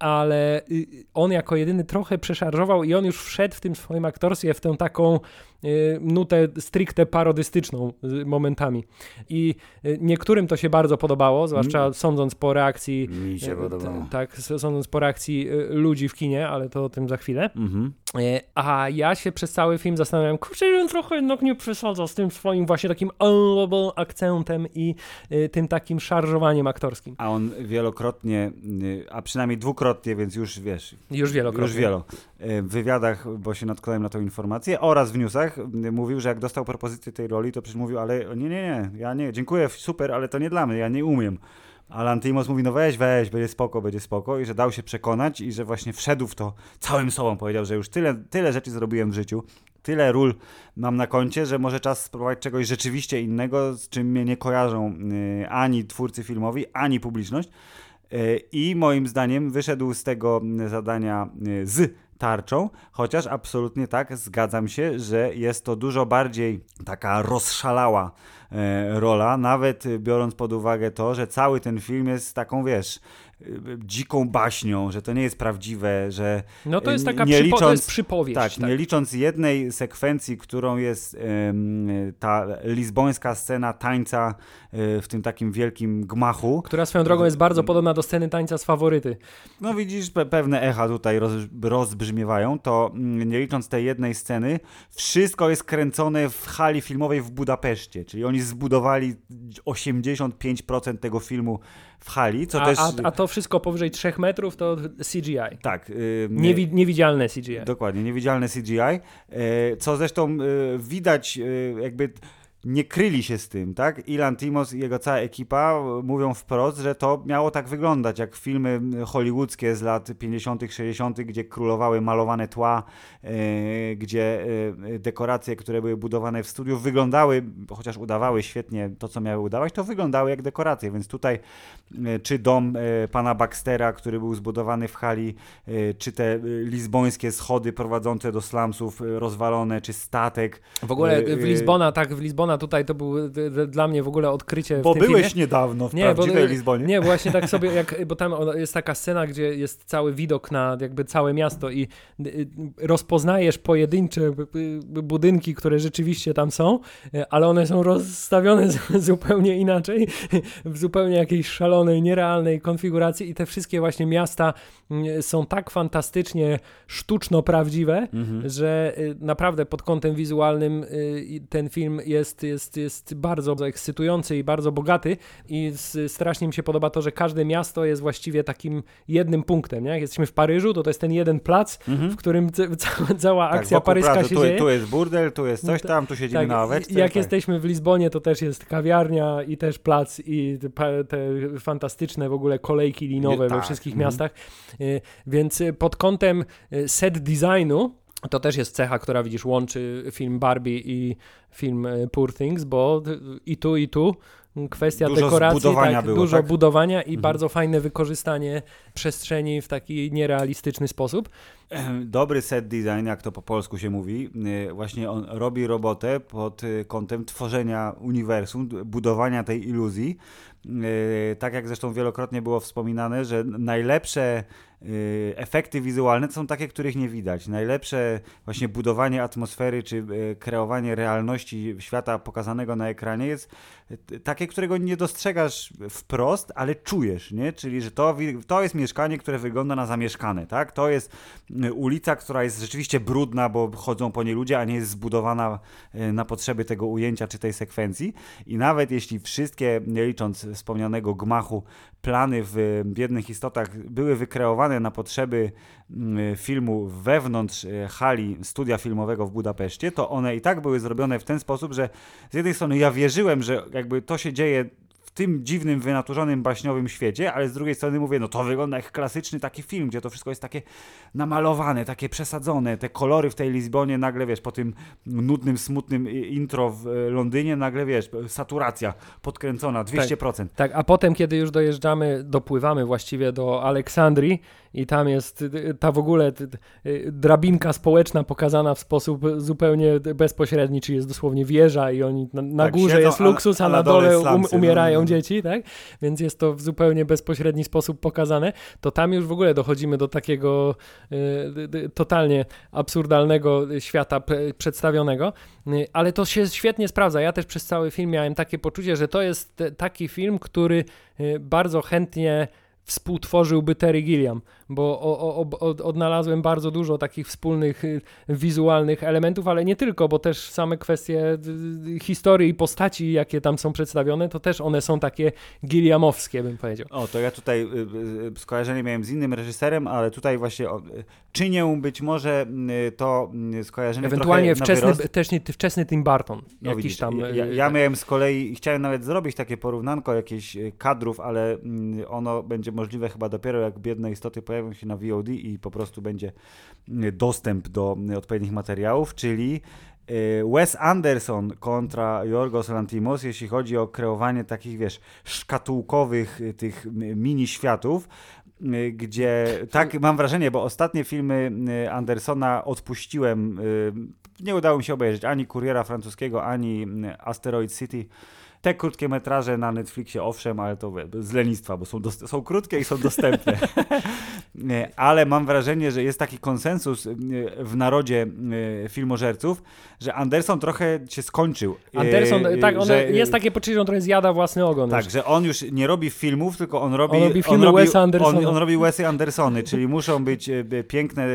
ale y, on jako jedyny trochę przeszarżował i on już wszedł w tym swoim aktorstwie w tę taką y, nutę stricte parodystyczną y, momentami. I y, niektórym to się bardzo podobało, zwłaszcza Mm. sądząc po reakcji Mi się y, podobało. t- tak, s- sądząc po reakcji y, ludzi w kinie, ale to o tym za chwilę. Mhm. E, A ja się przez cały film zastanawiam, kurczę, on trochę jednak nie przesadza z tym swoim właśnie takim honorable akcentem i y, tym takim szarżowaniem aktorskim. A on wielokrotnie, y, a przynajmniej dwukrotnie, więc już wiesz, Już wielokrotnie. już wielo, y, w wywiadach, bo się natknąłem na tą informację, oraz w newsach y, mówił, że jak dostał propozycję tej roli, to przecież mówił, ale nie, nie, nie, ja nie, dziękuję, super, ale to nie dla mnie, ja nie umiem. A Lanthimos mówi, no weź, weź, będzie spoko, będzie spoko i że dał się przekonać i że właśnie wszedł w to całym sobą, powiedział, że już tyle, tyle rzeczy zrobiłem w życiu, tyle ról mam na koncie, że może czas spróbować czegoś rzeczywiście innego, z czym mnie nie kojarzą y, ani twórcy filmowi, ani publiczność. Y, I moim zdaniem wyszedł z tego zadania y, z tarczą, chociaż absolutnie tak, zgadzam się, że jest to dużo bardziej taka rozszalała e, rola, nawet biorąc pod uwagę to, że cały ten film jest taką, wiesz, e, dziką baśnią, że to nie jest prawdziwe, że No to jest taka nie przypo- licząc, to jest przypowieść. tak, Tak, nie licząc jednej sekwencji, którą jest em, ta lizbońska scena tańca e, w tym takim wielkim gmachu. która swoją drogą jest bardzo podobna do sceny tańca z Faworyty. No widzisz, pe- pewne echa tutaj roz, rozbrzmiewają, to mm, nie licząc tej jednej sceny, wszystko jest kręcone w hali filmowej w Budapeszcie, czyli oni zbudowali osiemdziesiąt pięć procent tego filmu w hali, co A, też... a, a to wszystko powyżej trzech metrów to C G I. tak. Yy, Niewi- niewidzialne C G I. Dokładnie, niewidzialne C G I, yy, co zresztą yy, widać yy, jakby... Nie kryli się z tym, tak? I Lanthimos i jego cała ekipa mówią wprost, że to miało tak wyglądać, jak filmy hollywoodzkie z lat pięćdziesiątych, sześćdziesiątych, gdzie królowały malowane tła, e, gdzie e, dekoracje, które były budowane w studiu, wyglądały, chociaż udawały świetnie to, co miały udawać, to wyglądały jak dekoracje, więc tutaj e, czy dom e, pana Baxtera, który był zbudowany w hali, e, czy te e, lizbońskie schody prowadzące do slumsów e, rozwalone, czy statek. W ogóle e, w Lizbona, tak, w Lizbona tutaj to był d- d- dla mnie w ogóle odkrycie w Bo tym byłeś filmie. niedawno w Nie, prawdziwej bo, Lizbonie. Nie, właśnie tak sobie, jak, bo tam jest taka scena, gdzie jest cały widok na jakby całe miasto i y, y, rozpoznajesz pojedyncze y, y, budynki, które rzeczywiście tam są, y, ale one są rozstawione z, zupełnie inaczej, w zupełnie jakiejś szalonej, nierealnej konfiguracji i te wszystkie właśnie miasta y, są tak fantastycznie sztuczno prawdziwe, Mhm. że y, naprawdę pod kątem wizualnym y, ten film jest, jest, jest bardzo ekscytujący i bardzo bogaty i z, strasznie mi się podoba to, że każde miasto jest właściwie takim jednym punktem, nie? Jak jesteśmy w Paryżu, to to jest ten jeden plac, Mhm. w którym c- cała, cała Tak, akcja wokół paryska placu, się tu, dzieje. tu jest burdel, tu jest coś tam, tu siedzimy Tak, na ławeczce. jak tak. jesteśmy w Lizbonie, to też jest kawiarnia i też plac i te, pa- te fantastyczne w ogóle kolejki linowe Nie, we tak, wszystkich mhm. miastach. Y, Więc y, pod kątem y, set designu to też jest cecha, która widzisz łączy film Barbie i film y, Poor Things, bo y, i tu, i tu kwestia Dużo dekoracji, zbudowania tak, było, dużo tak? budowania i Mhm. bardzo fajne wykorzystanie przestrzeni w taki nierealistyczny sposób. dobry set design, jak to po polsku się mówi, właśnie on robi robotę pod kątem tworzenia uniwersum, budowania tej iluzji. Tak jak zresztą wielokrotnie było wspominane, że najlepsze efekty wizualne to są takie, których nie widać. Najlepsze właśnie budowanie atmosfery czy kreowanie realności świata pokazanego na ekranie jest takie, którego nie dostrzegasz wprost, ale czujesz, nie? Czyli, że to, to jest mieszkanie, które wygląda na zamieszkane, tak? To jest ulica, która jest rzeczywiście brudna, bo chodzą po niej ludzie, a nie jest zbudowana na potrzeby tego ujęcia czy tej sekwencji. I nawet jeśli wszystkie, nie licząc wspomnianego gmachu, plany w Biednych Istotach były wykreowane na potrzeby filmu wewnątrz hali studia filmowego w Budapeszcie, to one i tak były zrobione w ten sposób, że z jednej strony ja wierzyłem, że jakby to się dzieje w tym dziwnym, wynaturzonym, baśniowym świecie, ale z drugiej strony mówię, no to wygląda jak klasyczny taki film, gdzie to wszystko jest takie namalowane, takie przesadzone, te kolory w tej Lizbonie nagle, wiesz, po tym nudnym, smutnym intro w Londynie, nagle, wiesz, saturacja podkręcona, dwieście procent. Tak, tak, a potem, kiedy już dojeżdżamy, dopływamy właściwie do Aleksandrii i tam jest ta w ogóle drabinka społeczna pokazana w sposób zupełnie bezpośredni, czyli jest dosłownie wieża i oni na, na tak, górze siedzą, jest luksus, a, a na, na dole, dole slumsy, um, umierają no. dzieci, tak? Więc jest to w zupełnie bezpośredni sposób pokazane. To tam już w ogóle dochodzimy do takiego y, totalnie absurdalnego świata p- przedstawionego, y, ale to się świetnie sprawdza. Ja też przez cały film miałem takie poczucie, że to jest t- taki film, który y, bardzo chętnie współtworzyłby Terry Gilliam, bo o, o, o, odnalazłem bardzo dużo takich wspólnych y, wizualnych elementów, ale nie tylko, bo też same kwestie y, historii i postaci, jakie tam są przedstawione, to też one są takie Gilliamowskie, bym powiedział. O, to ja tutaj y, y, skojarzenie miałem z innym reżyserem, ale tutaj właśnie o, y, czynię być może y, to y, skojarzenie ewentualnie trochę wczesny, na też nie, wczesny Tim Burton. No jakiś widzisz, tam. Ja, ja miałem z kolei, chciałem nawet zrobić takie porównanko jakichś kadrów, ale y, ono będzie możliwe chyba dopiero jak Biedne Istoty pojawią się na V O D i po prostu będzie dostęp do odpowiednich materiałów, czyli Wes Anderson kontra Yorgos Lanthimos, jeśli chodzi o kreowanie takich, wiesz, szkatułkowych tych mini światów, gdzie tak mam wrażenie, bo ostatnie filmy Andersona odpuściłem, nie udało mi się obejrzeć ani Kuriera Francuskiego, ani Asteroid City. Te krótkie metraże na Netflixie, owszem, ale to z lenistwa, bo są, dost- są krótkie i są dostępne. Ale mam wrażenie, że jest taki konsensus w narodzie filmożerców, że Anderson trochę się skończył. Anderson, tak, on że, jest takie poczucie, że on trochę zjada własny ogon. Tak, już. że on już nie robi filmów, tylko on robi... On robi filmy on robi, Wesa Andersona. On, on robi Wesy Andersony, czyli muszą być piękne,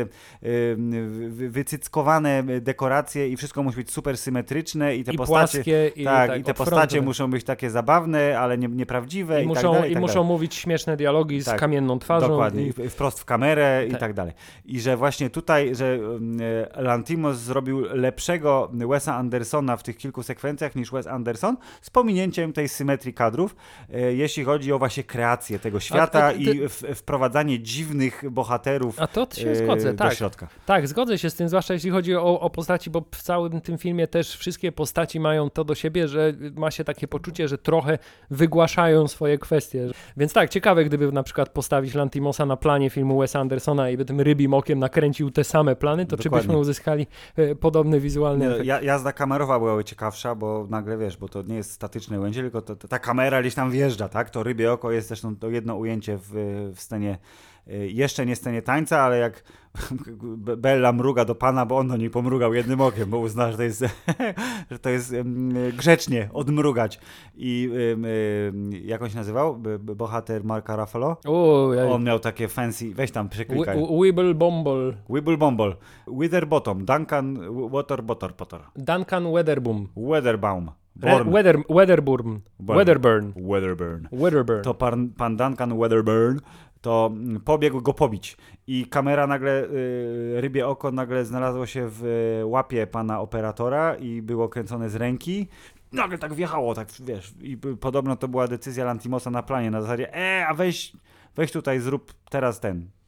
wycyckowane dekoracje i wszystko musi być super symetryczne i te I postacie... płaskie. I tak, tak, i te postacie muszą być takie zabawne, ale nie, nieprawdziwe i, I, i muszą, tak dalej. i tak muszą dalej. mówić śmieszne dialogi tak, z kamienną twarzą. Dokładnie, i... wprost w kamerę tak. i tak dalej. I że właśnie tutaj, że e, Lanthimos zrobił lepszego Wesa Andersona w tych kilku sekwencjach niż Wes Anderson, z pominięciem tej symetrii kadrów, e, jeśli chodzi o właśnie kreację tego świata a, a, ty... i w, wprowadzanie dziwnych bohaterów a to się zgodzę, e, do tak. środka. Tak, zgodzę się z tym, zwłaszcza jeśli chodzi o, o postaci, bo w całym tym filmie też wszystkie postaci mają to do siebie, że ma się takie poczucie, że trochę wygłaszają swoje kwestie. Więc tak, ciekawe, gdyby na przykład postawić Lanthimosa na planie filmu Wesa Andersona i by tym rybim okiem nakręcił te same plany, to Dokładnie. Czy byśmy uzyskali e, podobny wizualny nie, efekt? Ja, jazda kamerowa była ciekawsza, bo nagle wiesz, bo to nie jest statyczne ujęcie, tylko to, to, ta kamera gdzieś tam wjeżdża, tak? To rybie oko jest zresztą to jedno ujęcie w, w scenie, jeszcze nie scenie tańca, ale jak Bella mruga do pana, bo on do niej pomrugał jednym okiem, bo uzna, że to jest, że to jest grzecznie odmrugać. I jak on się nazywał? Bohater Marka Ruffalo? O, ja... On miał takie fancy, weź tam przeklikaj. Wibble Bomble. Wibble Bomble. Witherbottom. Duncan Waterbotter Potter. Duncan Weatherboom. Weatherbaum. Born. Weather, Weatherburn. Burn. Weatherburn. Weatherburn. Weatherburn. To pan, pan Duncan Weatherburn to pobiegł go pobić i kamera nagle, y, rybie oko nagle znalazło się w łapie pana operatora i było kręcone z ręki. Nagle tak wjechało, tak wiesz, i podobno to była decyzja Lanthimosa na planie, na zasadzie, e, a weź, weź tutaj zrób teraz ten,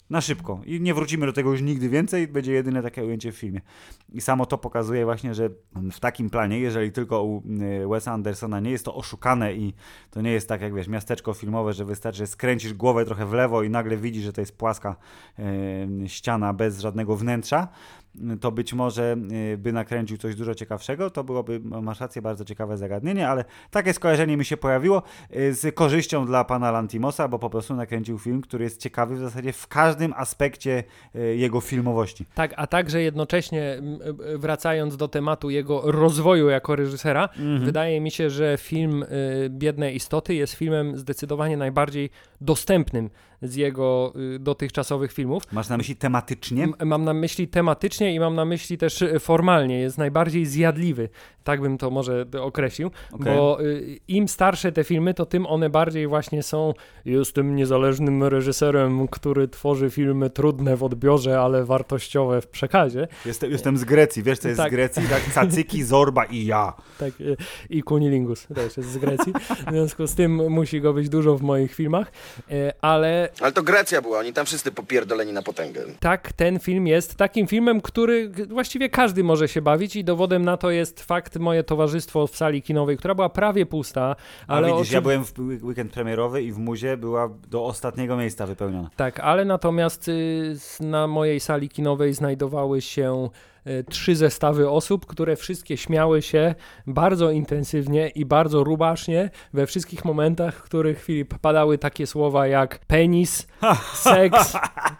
Na szybko. I nie wrócimy do tego już nigdy więcej, będzie jedyne takie ujęcie w filmie. I samo to pokazuje właśnie, że w takim planie, jeżeli tylko u Wesa Andersona nie jest to oszukane i to nie jest tak jak wiesz, miasteczko filmowe, że wystarczy, że skręcisz głowę trochę w lewo i nagle widzisz, że to jest płaska e, ściana bez żadnego wnętrza, to być może by nakręcił coś dużo ciekawszego, to byłoby, masz rację, bardzo ciekawe zagadnienie, ale takie skojarzenie mi się pojawiło z korzyścią dla pana Lantimosa, bo po prostu nakręcił film, który jest ciekawy w zasadzie w każdym aspekcie jego filmowości. Tak, a także jednocześnie wracając do tematu jego rozwoju jako reżysera, mm-hmm. wydaje mi się, że film Biedne Istoty jest filmem zdecydowanie najbardziej dostępnym z jego dotychczasowych filmów. Masz na myśli tematycznie? M- mam na myśli tematycznie i mam na myśli też formalnie. Jest najbardziej zjadliwy. Tak bym to może określił. Okay. Bo y, im starsze te filmy, to tym one bardziej właśnie są jestem niezależnym reżyserem, który tworzy filmy trudne w odbiorze, ale wartościowe w przekazie. Jestem, jestem z Grecji. Wiesz, co jest tak. z Grecji? Tak, Cacyki, Zorba i ja. Tak, y, i Kunilingus też jest z Grecji. W związku z tym musi go być dużo w moich filmach. Y, ale Ale to Grecja była, oni tam wszyscy popierdoleni na potęgę. Tak, ten film jest takim filmem, który właściwie każdy może się bawić i dowodem na to jest fakt moje towarzystwo w sali kinowej, która była prawie pusta. Ale A widzisz, oczy... ja byłem w weekend premierowy i w Muzie była do ostatniego miejsca wypełniona. Tak, ale natomiast y, na mojej sali kinowej znajdowały się trzy zestawy osób, które wszystkie śmiały się bardzo intensywnie i bardzo rubasznie we wszystkich momentach, w których Filip padały takie słowa jak penis, seks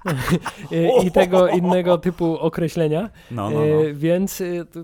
i, i tego innego typu określenia. No, no, no. Więc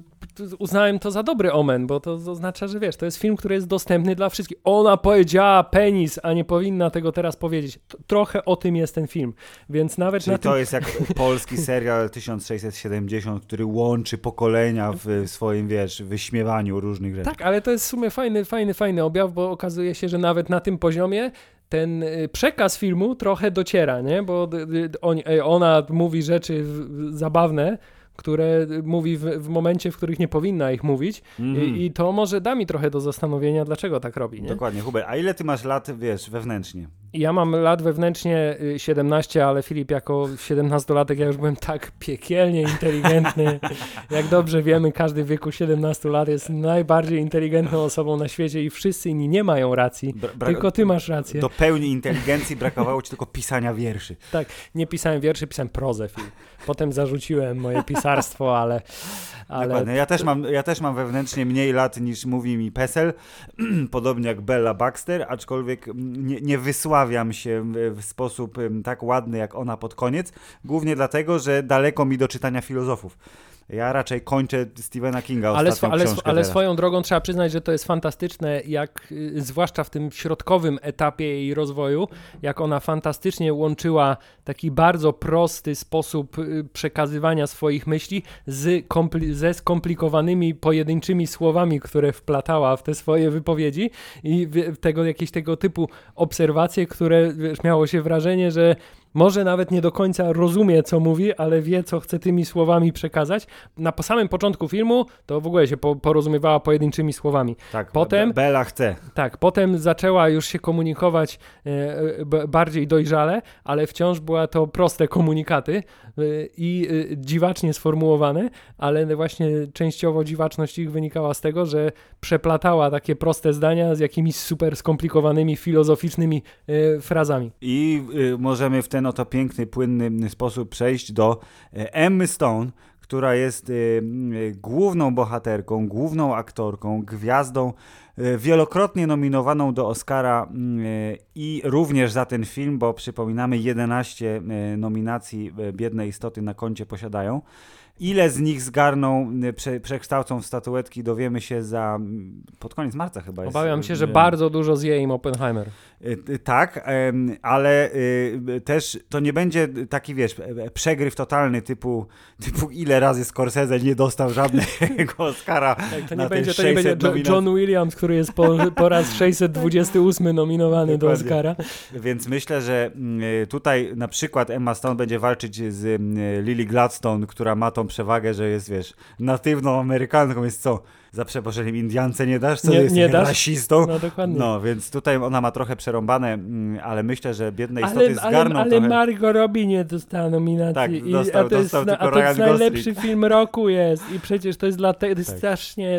uznałem to za dobry omen, bo to oznacza, że wiesz, to jest film, który jest dostępny dla wszystkich. Ona powiedziała penis, a nie powinna tego teraz powiedzieć. Trochę o tym jest ten film, więc nawet Czyli na to tym... jest jak polski serial tysiąc sześćset siedemdziesiąt, który łączy pokolenia w swoim, wiesz, wyśmiewaniu różnych rzeczy. Tak, ale to jest w sumie fajny, fajny, fajny objaw, bo okazuje się, że nawet na tym poziomie ten przekaz filmu trochę dociera, nie? Bo on, ona mówi rzeczy zabawne, które mówi w, w momencie, w których nie powinna ich mówić mm. I, i to może da mi trochę do zastanowienia, dlaczego tak robi, nie? Dokładnie. Hubert, a ile ty masz lat, wiesz, wewnętrznie? Ja mam lat wewnętrznie siedemnaście, ale Filip jako siedemnastolatek ja już byłem tak piekielnie inteligentny. Jak dobrze wiemy, każdy w wieku siedemnastu lat jest najbardziej inteligentną osobą na świecie i wszyscy inni nie mają racji, Bra- tylko ty masz rację. Do pełni inteligencji brakowało ci tylko pisania wierszy. Tak, nie pisałem wierszy, pisałem prozę, Filip. Potem zarzuciłem moje pisarstwo, ale... ale... Dokładnie. Ja też, mam, ja też mam wewnętrznie mniej lat niż mówi mi PESEL, podobnie jak Bella Baxter, aczkolwiek nie, nie wysławiam się w sposób tak ładny jak ona pod koniec, głównie dlatego, że daleko mi do czytania filozofów. Ja raczej kończę Stephena Kinga ale, ostatnią ale, książkę ale teraz. swoją drogą trzeba przyznać, że to jest fantastyczne, jak zwłaszcza w tym środkowym etapie jej rozwoju, jak ona fantastycznie łączyła taki bardzo prosty sposób przekazywania swoich myśli z kompli- ze skomplikowanymi pojedynczymi słowami, które wplatała w te swoje wypowiedzi i w tego, jakieś tego typu obserwacje, które wiesz, miało się wrażenie, że może nawet nie do końca rozumie, co mówi, ale wie, co chce tymi słowami przekazać. Na po samym początku filmu to w ogóle się po, porozumiewała pojedynczymi słowami. Tak, potem, Bella chce. Tak, potem zaczęła już się komunikować e, b, bardziej dojrzale, ale wciąż była to proste komunikaty e, i e, dziwacznie sformułowane, ale właśnie częściowo dziwaczność ich wynikała z tego, że przeplatała takie proste zdania z jakimiś super skomplikowanymi, filozoficznymi e, frazami. I y, możemy w ten oto piękny, płynny sposób przejść do Emmy Stone, która jest y, y, główną bohaterką, główną aktorką, gwiazdą, y, wielokrotnie nominowaną do Oscara y, i również za ten film, bo przypominamy jedenaście y, nominacji y, Biedne Istoty na koncie posiadają. Ile z nich zgarną, prze, przekształcą w statuetki, dowiemy się za pod koniec marca chyba jest. Obawiam się, że bardzo dużo zje im Oppenheimer. Tak, ale też to nie będzie taki, wiesz, przegryw totalny typu, typu ile razy Scorsese nie dostał żadnego Oscara. Tak, to na nie będzie, to sześćset nie będzie nominacji. John Williams, który jest po, po raz sześćset dwudziesty ósmy nominowany do Oscara. Więc myślę, że tutaj na przykład Emma Stone będzie walczyć z Lily Gladstone, która ma tą przewagę, że jest, wiesz, natywną Amerykanką, jest co? za przeproszeniem Indiance nie dasz, co Nie- jesteś nie dasz? rasistą. No dokładnie. No, więc tutaj ona ma trochę przerąbane, mm, ale myślę, że biedne istoty Ale, ale, zgarną ale trochę. Margot Robbie nie dostała nominacji. Tak, I, dostał- a to jest, dostał na- tylko a to jest Ryan Gosling. najlepszy film roku jest. I przecież to jest dlatego, to jest Tak. strasznie...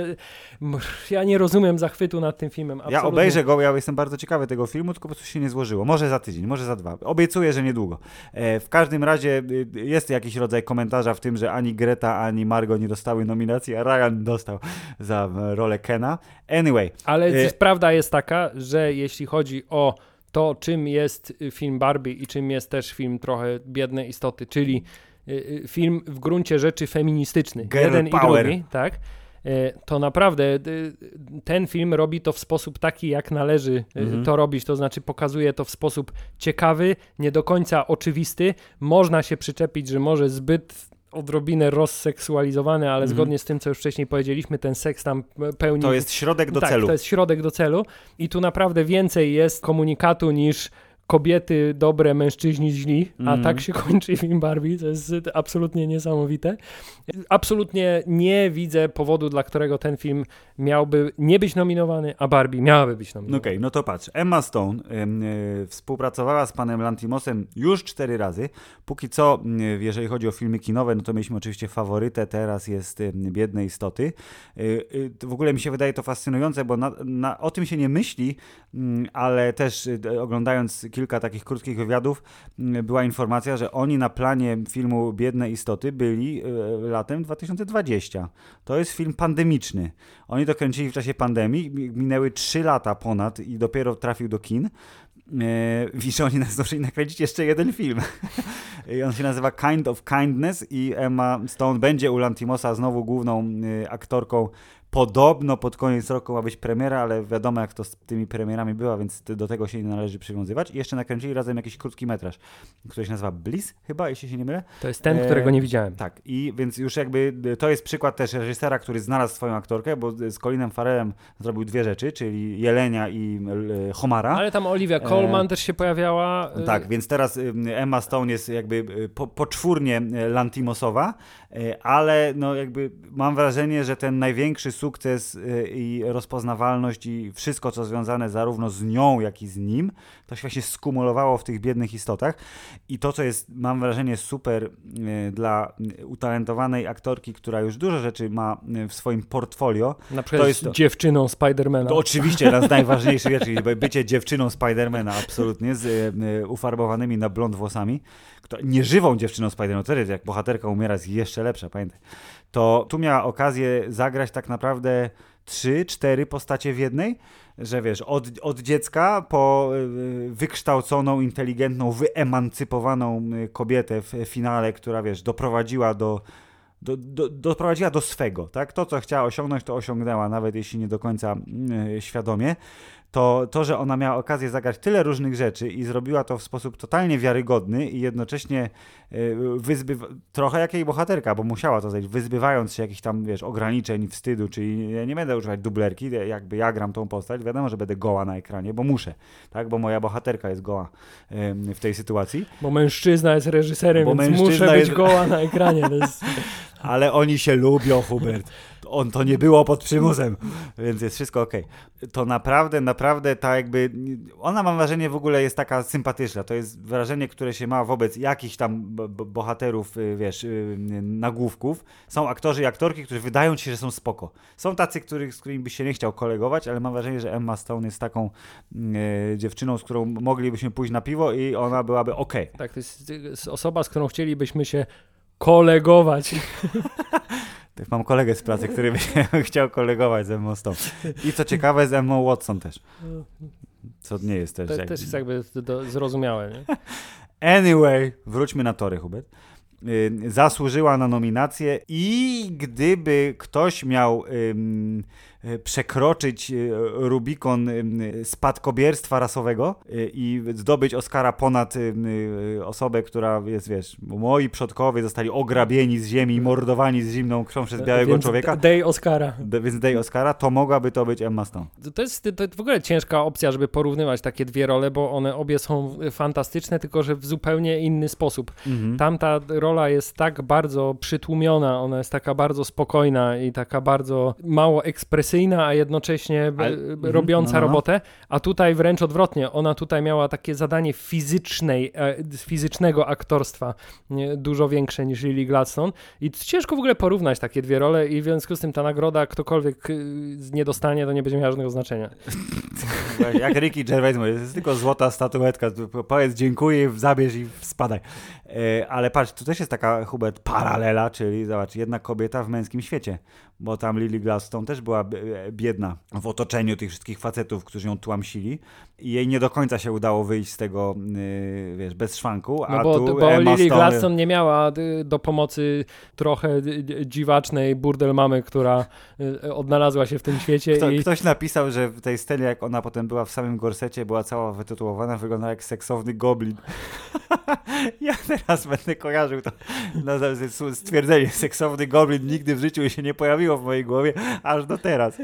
Ja nie rozumiem zachwytu nad tym filmem. Ja absolutnie. obejrzę go, ja jestem bardzo ciekawy tego filmu, tylko po prostu się nie złożyło. Może za tydzień, może za dwa. Obiecuję, że niedługo. E, w każdym razie y, jest jakiś rodzaj komentarza w tym, że ani Greta, ani Margot nie dostały nominacji, a Ryan dostał za e, rolę Kena. Anyway. Ale E, prawda jest taka, że jeśli chodzi o to, czym jest film Barbie i czym jest też film trochę Biedne Istoty, czyli y, y, film w gruncie rzeczy feministyczny, Girl jeden power. i drugi, tak? Y, To naprawdę y, ten film robi to w sposób taki, jak należy y, Mhm. to robić, to znaczy pokazuje to w sposób ciekawy, nie do końca oczywisty. Można się przyczepić, że może zbyt odrobinę rozseksualizowany, ale Mhm. zgodnie z tym, co już wcześniej powiedzieliśmy, ten seks tam pełni... To jest środek do tak, celu. to jest środek do celu i tu naprawdę więcej jest komunikatu niż kobiety dobre, mężczyźni źli, a Mhm. tak się kończy film Barbie, to jest absolutnie niesamowite. Absolutnie nie widzę powodu, dla którego ten film miałby nie być nominowany, a Barbie miałaby być nominowana. Okej, no to patrz. Emma Stone ym, y, współpracowała z panem Lantimosem już cztery razy. Póki co, y, jeżeli chodzi o filmy kinowe, no to mieliśmy oczywiście faworytę, teraz jest y, Biedne Istoty. Y, y, to w ogóle mi się wydaje to fascynujące, bo na, na, o tym się nie myśli, y, ale też y, oglądając kilka takich krótkich wywiadów, y, była informacja, że oni na planie filmu Biedne Istoty byli y, latem dwa tysiące dwudziestym. To jest film pandemiczny. Oni to kręcili w czasie pandemii, mi- minęły trzy lata ponad i dopiero trafił do kin. Eee, wiesz, oni nas zdążyli nakręcić jeszcze jeden film. I on się nazywa Kind of Kindness i Emma Stone będzie u Lantimosa znowu główną y, aktorką. Podobno pod koniec roku ma być premiera, ale wiadomo jak to z tymi premierami była, więc ty- do tego się nie należy przywiązywać. I jeszcze nakręcili razem jakiś krótki metraż, który się nazywa Bliss chyba, jeśli się nie mylę. To jest ten, E, którego nie widziałem. Tak, i więc już jakby y, to jest przykład też reżysera, który znalazł swoją aktorkę, bo z Colinem Farrellem zrobił dwie rzeczy, czyli Jelenia i y, Homara. Ale tam Olivia Colman też się pojawiała. y, Tak, więc teraz y, Emma Stone jest jakby y, po, poczwórnie y, Lantimosowa, y, ale no jakby mam wrażenie, że ten największy sukces y, i rozpoznawalność i wszystko, co związane zarówno z nią, jak i z nim, to się właśnie skumulowało w tych Biednych Istotach. I to, co jest, mam wrażenie, super y, dla y, utalentowanej aktorki, która już dużo rzeczy ma y, w swoim portfolio. Na przykład to jest z to. dziewczyną Spidermana. To oczywiście jedna z najważniejszych rzeczy, by- bycie dziewczyną Spidermana absolutnie, z y, y, ufarbowanymi na blond włosami, kto, nieżywą dziewczyną Spidermana, wtedy jak bohaterka umiera jest jeszcze lepsza, pamiętaj. To tu miała okazję zagrać tak naprawdę trzy, cztery postacie w jednej, że wiesz, od, od dziecka po y, wykształconą, inteligentną, wyemancypowaną y, kobietę w finale, która wiesz, doprowadziła do Do, do, doprowadziła do swego, tak? To, co chciała osiągnąć, to osiągnęła, nawet jeśli nie do końca yy, świadomie. To, to, że ona miała okazję zagrać tyle różnych rzeczy i zrobiła to w sposób totalnie wiarygodny i jednocześnie yy, wyzbywa... trochę jak jej bohaterka, bo musiała to zrobić, wyzbywając się jakichś tam, wiesz, ograniczeń, wstydu, czyli ja nie będę używać dublerki, jakby ja gram tą postać, wiadomo, że będę goła na ekranie, bo muszę, tak? Bo moja bohaterka jest goła yy, w tej sytuacji. Bo mężczyzna jest reżyserem, Bo więc mężczyzna muszę być jest- goła na ekranie. To jest... Ale oni się lubią, Hubert. On to nie było pod przymusem, więc jest wszystko okej. To naprawdę, naprawdę ta jakby... Ona, mam wrażenie, w ogóle jest taka sympatyczna. To jest wrażenie, które się ma wobec jakichś tam b- b- bohaterów, y, wiesz, y, nagłówków. Są aktorzy i aktorki, którzy wydają ci się, że są spoko. Są tacy, których, z którymi byś się nie chciał kolegować, ale mam wrażenie, że Emma Stone jest taką y, dziewczyną, z którą moglibyśmy pójść na piwo i ona byłaby okej. Tak, to jest, to jest osoba, z którą chcielibyśmy się kolegować. Tak, mam kolegę z pracy, który by się chciał kolegować z Emmą Stone. I co ciekawe, z Emmą Watson też. Co nie jest też... To jakby... też jest jakby do, zrozumiałe. Nie? Anyway, wróćmy na tory, Hubert. Yy, zasłużyła na nominację i gdyby ktoś miał ym, przekroczyć Rubikon spadkobierstwa rasowego i zdobyć Oscara ponad osobę, która jest, wiesz, moi przodkowie zostali ograbieni z ziemi i mordowani z zimną krwią przez białego Więc człowieka. Day Oscara. D- więc Day Oscara, to mogłaby to być Emma Stone. To jest, to jest w ogóle ciężka opcja, żeby porównywać takie dwie role, bo one obie są fantastyczne, tylko że w zupełnie inny sposób. Mhm. Tamta rola jest tak bardzo przytłumiona, ona jest taka bardzo spokojna i taka bardzo mało ekspresyjna, a jednocześnie Ale- b- mhm. robiąca No, no, no. robotę, a tutaj wręcz odwrotnie. Ona tutaj miała takie zadanie fizycznej, e, fizycznego aktorstwa nie, dużo większe niż Lily Gladstone i ciężko w ogóle porównać takie dwie role i w związku z tym ta nagroda ktokolwiek y, nie dostanie, to nie będzie miała żadnego znaczenia. Jak Ricky Gervais mówi, to jest tylko złota statuetka, powiedz dziękuję, zabierz i spadaj. E, ale patrz, tu też jest taka, Hubert, paralela, czyli zobacz, jedna kobieta w męskim świecie, bo tam Lily Gladstone też była biedna w otoczeniu tych wszystkich facetów, którzy ją tłamsili i jej nie do końca się udało wyjść z tego, yy, wiesz, bez szwanku, a No bo, tu bo Emma Lily Stone... Gladstone nie miała y, do pomocy trochę y, dziwacznej burdel mamy, która y, odnalazła się w tym świecie. Kto, i... Ktoś napisał, że w tej scenie, jak ona potem była w samym gorsecie, była cała wytytułowana, wyglądała jak seksowny goblin. Ja teraz będę kojarzył to na stwierdzenie, seksowny goblin nigdy w życiu się nie pojawiło w mojej głowie, aż do teraz.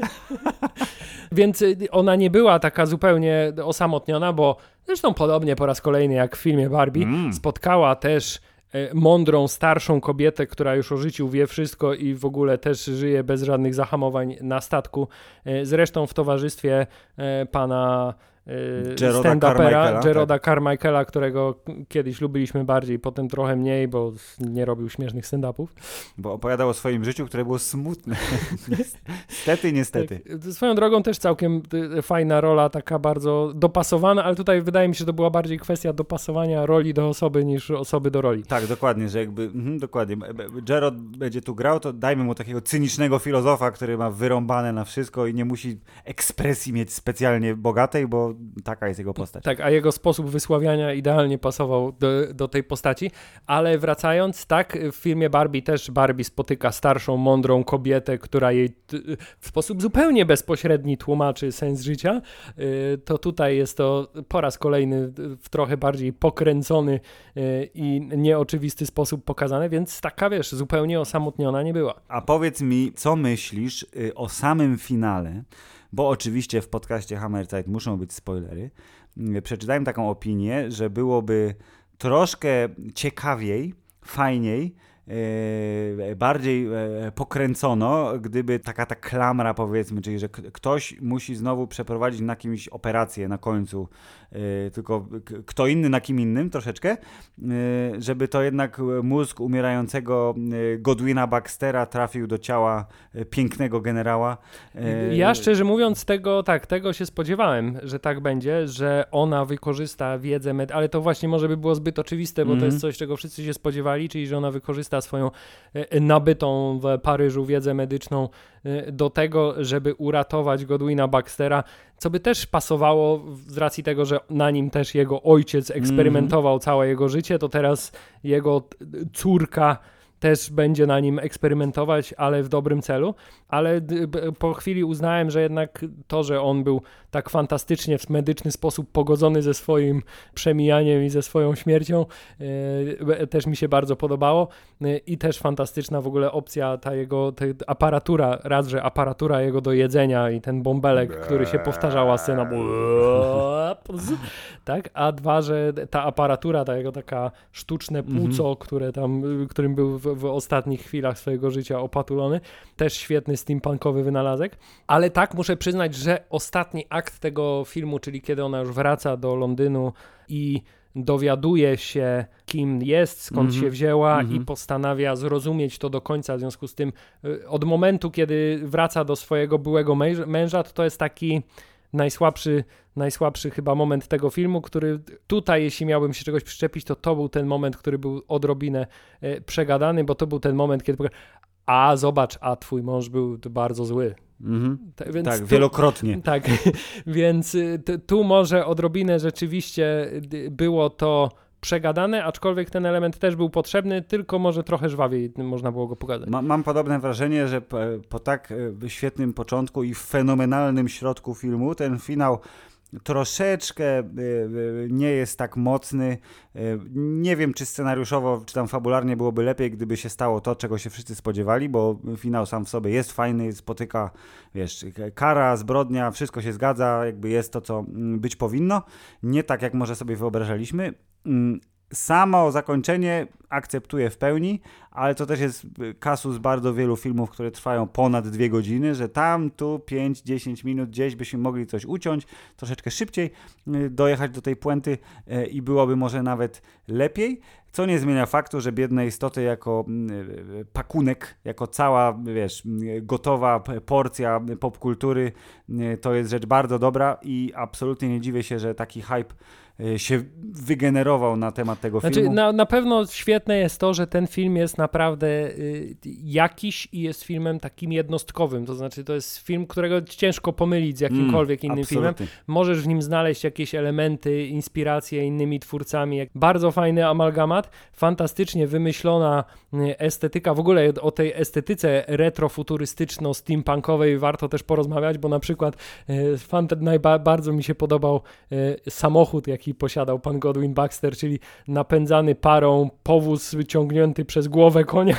Więc y, ona nie była taka zupełnie osamotniona, bo zresztą podobnie po raz kolejny jak w filmie Barbie, Mm. spotkała też y, mądrą, starszą kobietę, która już o życiu wie wszystko i w ogóle też żyje bez żadnych zahamowań na statku. Y, Zresztą w towarzystwie y, pana y, Geroda stand-upera, Carmichaela, Geroda Carmichaela, którego kiedyś lubiliśmy bardziej, potem trochę mniej, bo nie robił śmiesznych stand-upów. Bo opowiadał o swoim życiu, które było smutne. Niestety, niestety. Tak, swoją drogą też całkiem y, fajna rola, taka bardzo dopasowana, ale tutaj wydaje mi się, że to była bardziej kwestia dopasowania roli do osoby niż osoby do roli. Tak, dokładnie, że jakby, mhm, dokładnie. Gerard będzie tu grał, to dajmy mu takiego cynicznego filozofa, który ma wyrąbane na wszystko i nie musi ekspresji mieć specjalnie bogatej, bo taka jest jego postać. Tak, a jego sposób wysławiania idealnie pasował do, do tej postaci, ale wracając, tak, w filmie Barbie też Barbie spotyka starszą, mądrą kobietę, która jej t- w sposób zupełnie bezpośredni tłumaczy sens życia, y, to tutaj jest to po raz kolejny w trochę bardziej pokręcony y, i nieoczywisty sposób pokazane, więc taka, wiesz, zupełnie osamotniona nie była. A powiedz mi, co myślisz y, o samym finale, bo oczywiście w podcaście Hammerzeit muszą być spoilery. Y, Przeczytałem taką opinię, że byłoby troszkę ciekawiej, fajniej, e, bardziej e, pokręcono, gdyby taka ta klamra, powiedzmy, czyli że k- ktoś musi znowu przeprowadzić na kimś operację na końcu, e, tylko k- kto inny na kim innym troszeczkę, e, żeby to jednak mózg umierającego e, Godwina Baxtera trafił do ciała e, pięknego generała. E, Ja szczerze mówiąc tego, tak, tego się spodziewałem, że tak będzie, że ona wykorzysta wiedzę, med- ale to właśnie może by było zbyt oczywiste, bo Mhm. to jest coś, czego wszyscy się spodziewali, czyli że ona wykorzysta swoją e, nabytą w Paryżu wiedzę medyczną e, do tego, żeby uratować Godwina Baxtera, co by też pasowało z racji tego, że na nim też jego ojciec eksperymentował całe jego życie, to teraz jego t- córka też będzie na nim eksperymentować, ale w dobrym celu. Ale d- b- po chwili uznałem, że jednak to, że on był tak fantastycznie w medyczny sposób pogodzony ze swoim przemijaniem i ze swoją śmiercią, e, też mi się bardzo podobało. E, I też fantastyczna w ogóle opcja ta jego ta aparatura, raz, że aparatura jego do jedzenia i ten bąbelek, który się powtarzała scena. Tak, a dwa, że ta aparatura, ta jego taka sztuczne płuco, które tam, którym był w, w ostatnich chwilach swojego życia opatulony, też świetny steampunkowy wynalazek, ale tak muszę przyznać, że ostatni akt tego filmu, czyli kiedy ona już wraca do Londynu i dowiaduje się, kim jest, skąd Mhm. się wzięła Mhm. i postanawia zrozumieć to do końca, w związku z tym y, od momentu, kiedy wraca do swojego byłego męż- męża, to to jest taki najsłabszy, najsłabszy chyba moment tego filmu, który tutaj, jeśli miałbym się czegoś przyczepić, to to był ten moment, który był odrobinę e, przegadany, bo to był ten moment, kiedy powie- a zobacz, a twój mąż był bardzo zły. Mhm. Ta- więc Tak, tu- wielokrotnie. Tak, więc y, t- tu może odrobinę rzeczywiście y, było to przegadane, aczkolwiek ten element też był potrzebny, tylko może trochę żwawiej można było go pokazać. Ma, mam podobne wrażenie, że po, po tak świetnym początku i fenomenalnym środku filmu ten finał troszeczkę y, y, nie jest tak mocny. Y, nie wiem, czy scenariuszowo, czy tam fabularnie byłoby lepiej, gdyby się stało to, czego się wszyscy spodziewali, bo finał sam w sobie jest fajny, spotyka, wiesz, kara, zbrodnia, wszystko się zgadza, jakby jest to, co być powinno. Nie tak, jak może sobie wyobrażaliśmy. Samo zakończenie akceptuję w pełni, ale to też jest kasus bardzo wielu filmów, które trwają ponad dwie godziny, że tam, tu pięć dziesięć minut gdzieś byśmy mogli coś uciąć, troszeczkę szybciej dojechać do tej puenty i byłoby może nawet lepiej, co nie zmienia faktu, że Biedne istoty jako pakunek, jako cała, wiesz, gotowa porcja popkultury to jest rzecz bardzo dobra i absolutnie nie dziwię się, że taki hype się wygenerował na temat tego znaczy, filmu. Na, na pewno świetne jest to, że ten film jest naprawdę y, jakiś i jest filmem takim jednostkowym, to znaczy to jest film, którego ciężko pomylić z jakimkolwiek mm, innym absolutnie. filmem. Możesz w nim znaleźć jakieś elementy, inspiracje innymi twórcami. Bardzo fajny amalgamat, fantastycznie wymyślona estetyka. W ogóle o tej estetyce retrofuturystyczno-steampunkowej warto też porozmawiać, bo na przykład y, fant- najba- bardzo mi się podobał y, samochód, jaki posiadał pan Godwin Baxter, czyli napędzany parą powóz ciągnięty przez głowę konia.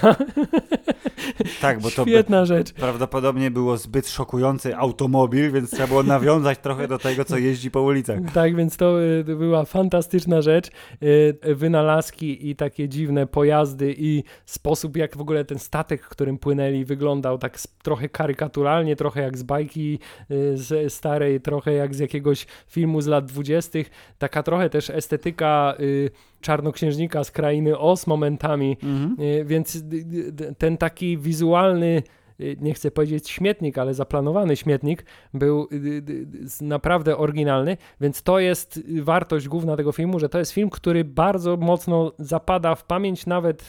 Tak, bo to świetna rzecz. Prawdopodobnie było zbyt szokujący automobil, więc trzeba było nawiązać trochę do tego, co jeździ po ulicach. Tak, więc to y, była fantastyczna rzecz. Y, wynalazki i takie dziwne pojazdy i sposób, jak w ogóle ten statek, którym płynęli, wyglądał tak trochę karykaturalnie, trochę jak z bajki y, z starej, trochę jak z jakiegoś filmu z lat dwudziestych. Taka trochę też estetyka y, Czarnoksiężnika z Krainy Oz momentami, mhm. y, więc y, y, ten taki wizualny, y, nie chcę powiedzieć śmietnik, ale zaplanowany śmietnik był y, y, y, naprawdę oryginalny, więc to jest wartość główna tego filmu, że to jest film, który bardzo mocno zapada w pamięć nawet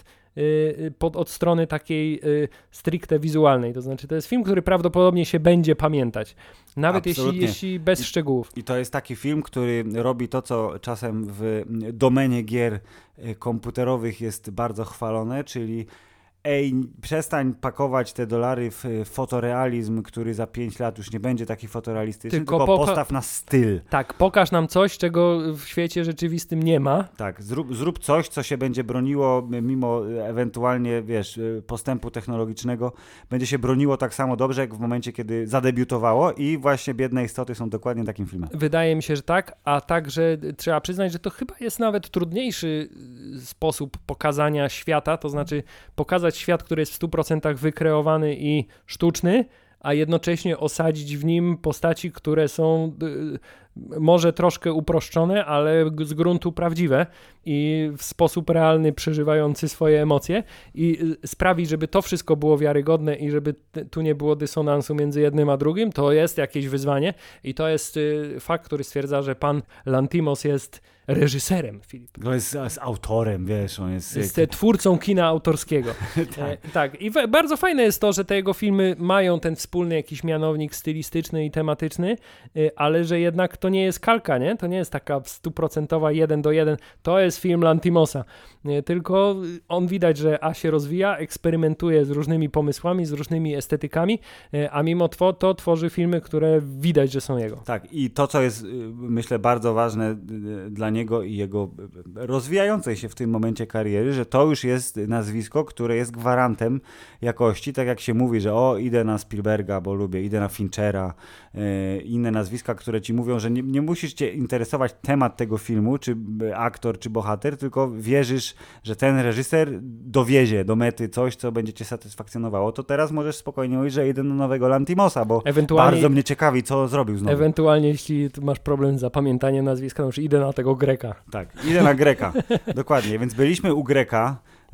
Pod, od strony takiej y, stricte wizualnej, to znaczy to jest film, który prawdopodobnie się będzie pamiętać, nawet jeśli, jeśli bez I, szczegółów. I to jest taki film, który robi to, co czasem w domenie gier komputerowych jest bardzo chwalone, czyli ej, przestań pakować te dolary w fotorealizm, który za pięć lat już nie będzie taki fotorealistyczny, tylko, tylko poka- postaw na styl. Tak, pokaż nam coś, czego w świecie rzeczywistym nie ma. Tak, zrób, zrób coś, co się będzie broniło, mimo ewentualnie, wiesz, postępu technologicznego, będzie się broniło tak samo dobrze, jak w momencie, kiedy zadebiutowało i właśnie Biedne istoty są dokładnie takim filmem. Wydaje mi się, że tak, a także trzeba przyznać, że to chyba jest nawet trudniejszy sposób pokazania świata, to znaczy pokazać świat, który jest w stu procentach wykreowany i sztuczny, a jednocześnie osadzić w nim postaci, które są y, może troszkę uproszczone, ale z gruntu prawdziwe i w sposób realny przeżywający swoje emocje i y, sprawić, żeby to wszystko było wiarygodne i żeby t- tu nie było dysonansu między jednym a drugim, to jest jakieś wyzwanie i to jest y, fakt, który stwierdza, że pan Lanthimos jest reżyserem, Filip. To jest z autorem, wiesz, on jest... Jest jak... twórcą kina autorskiego. tak. E, tak. I w, bardzo fajne jest to, że te jego filmy mają ten wspólny jakiś mianownik stylistyczny i tematyczny, e, ale że jednak to nie jest kalka, nie? To nie jest taka stuprocentowa jeden do jeden. To jest film Lanthimosa. E, tylko on widać, że A się rozwija, eksperymentuje z różnymi pomysłami, z różnymi estetykami, e, a mimo to, to tworzy filmy, które widać, że są jego. Tak. I to, co jest, myślę, bardzo ważne dla niego i jego rozwijającej się w tym momencie kariery, że to już jest nazwisko, które jest gwarantem jakości, tak jak się mówi, że o, idę na Spielberga, bo lubię, idę na Finchera, yy, inne nazwiska, które ci mówią, że nie, nie musisz cię interesować temat tego filmu, czy aktor, czy bohater, tylko wierzysz, że ten reżyser dowiezie do mety coś, co będzie cię satysfakcjonowało, to teraz możesz spokojnie mówić, że idę na nowego Lanthimosa, bo bardzo mnie ciekawi, co zrobił znowu. Ewentualnie, jeśli masz problem z zapamiętaniem nazwiska, to już idę na tego Greka. Tak, idę na Greka. Dokładnie, więc byliśmy u Greka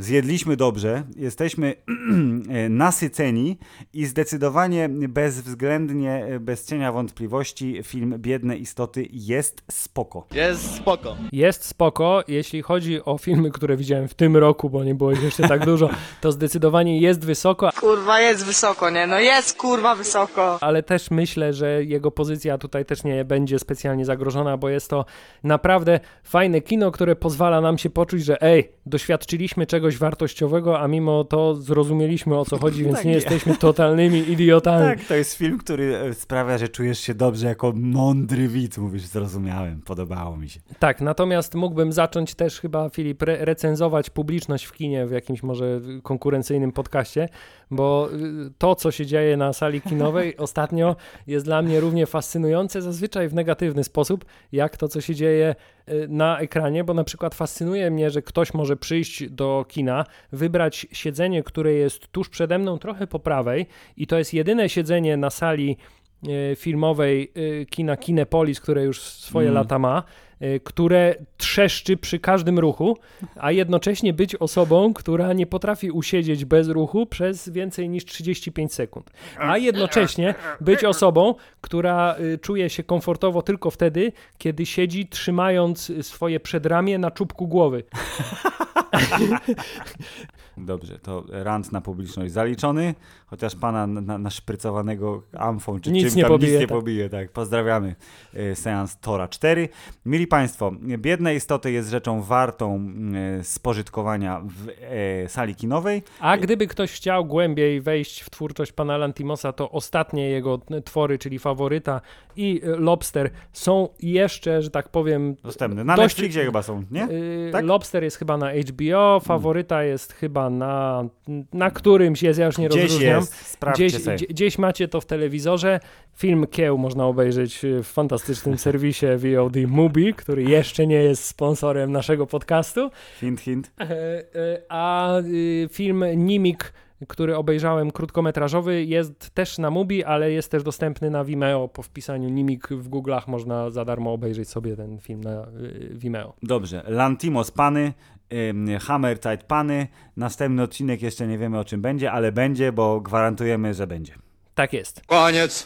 Zjedliśmy dobrze, jesteśmy nasyceni i zdecydowanie bezwzględnie, bez cienia wątpliwości film Biedne istoty jest spoko. Jest spoko. Jest spoko, jeśli chodzi o filmy, które widziałem w tym roku, bo nie było ich jeszcze tak dużo, to zdecydowanie jest wysoko, Kurwa, jest wysoko, nie? No jest kurwa wysoko. ale też myślę, że jego pozycja tutaj też nie będzie specjalnie zagrożona, bo jest to naprawdę fajne kino, które pozwala nam się poczuć, że ej, doświadczyliśmy czegoś wartościowego, a mimo to zrozumieliśmy, o co chodzi, więc Tak, nie nie. jesteśmy totalnymi idiotami. Tak, to jest film, który sprawia, że czujesz się dobrze jako mądry widz. Mówisz, zrozumiałem, podobało mi się. Tak, natomiast mógłbym zacząć też chyba, Filip, re- recenzować publiczność w kinie w jakimś może konkurencyjnym podcaście, bo y, to, co się dzieje na sali kinowej ostatnio jest dla mnie równie fascynujące, zazwyczaj w negatywny sposób, jak to, co się dzieje y, na ekranie, bo na przykład fascynuje mnie, że ktoś może przyjść do kina, wybrać siedzenie, które jest tuż przede mną, trochę po prawej i to jest jedyne siedzenie na sali y, filmowej y, kina Kinepolis, które już swoje Mm. lata ma, y, które trzeszczy przy każdym ruchu, a jednocześnie być osobą, która nie potrafi usiedzieć bez ruchu przez więcej niż trzydzieści pięć sekund. A jednocześnie być osobą, która y, czuje się komfortowo tylko wtedy, kiedy siedzi trzymając y, swoje przedramię na czubku głowy. Dobrze, to rant na publiczność zaliczony, chociaż pana na, na, naszprycowanego amfą czy Nic czym nie tam pobije, nic nie tak. pobije. Tak. Pozdrawiamy y, seans Tora cztery. Mili Państwo, Biedne istoty jest rzeczą wartą y, spożytkowania w y, sali kinowej. A gdyby ktoś chciał głębiej wejść w twórczość pana Lantimosa, to ostatnie jego twory, czyli Faworyta i y, Lobster są jeszcze, że tak powiem... Dostępne. Na dość- Netflixie chyba są, nie? y, Tak? Lobster jest chyba na H B O, Faworyta jest chyba na... na którymś jest, ja już nie Gdzieś rozróżniam. jest, sprawdźcie Gdzieś, sobie. gdzie- gdzieś macie to w telewizorze. Film Kieł można obejrzeć w fantastycznym serwisie V O D Mubi, który jeszcze nie jest sponsorem naszego podcastu. Hint, hint. E, e, A y, film Nimik, który obejrzałem krótkometrażowy, jest też na Mubi, ale jest też dostępny na Vimeo. Po wpisaniu Nimik w Google'ach można za darmo obejrzeć sobie ten film na y, Vimeo. Dobrze, Lantimos Pany, ym, Hammerzeit Pany. Następny odcinek jeszcze nie wiemy o czym będzie, ale będzie, bo gwarantujemy, że będzie. Tak jest. Koniec.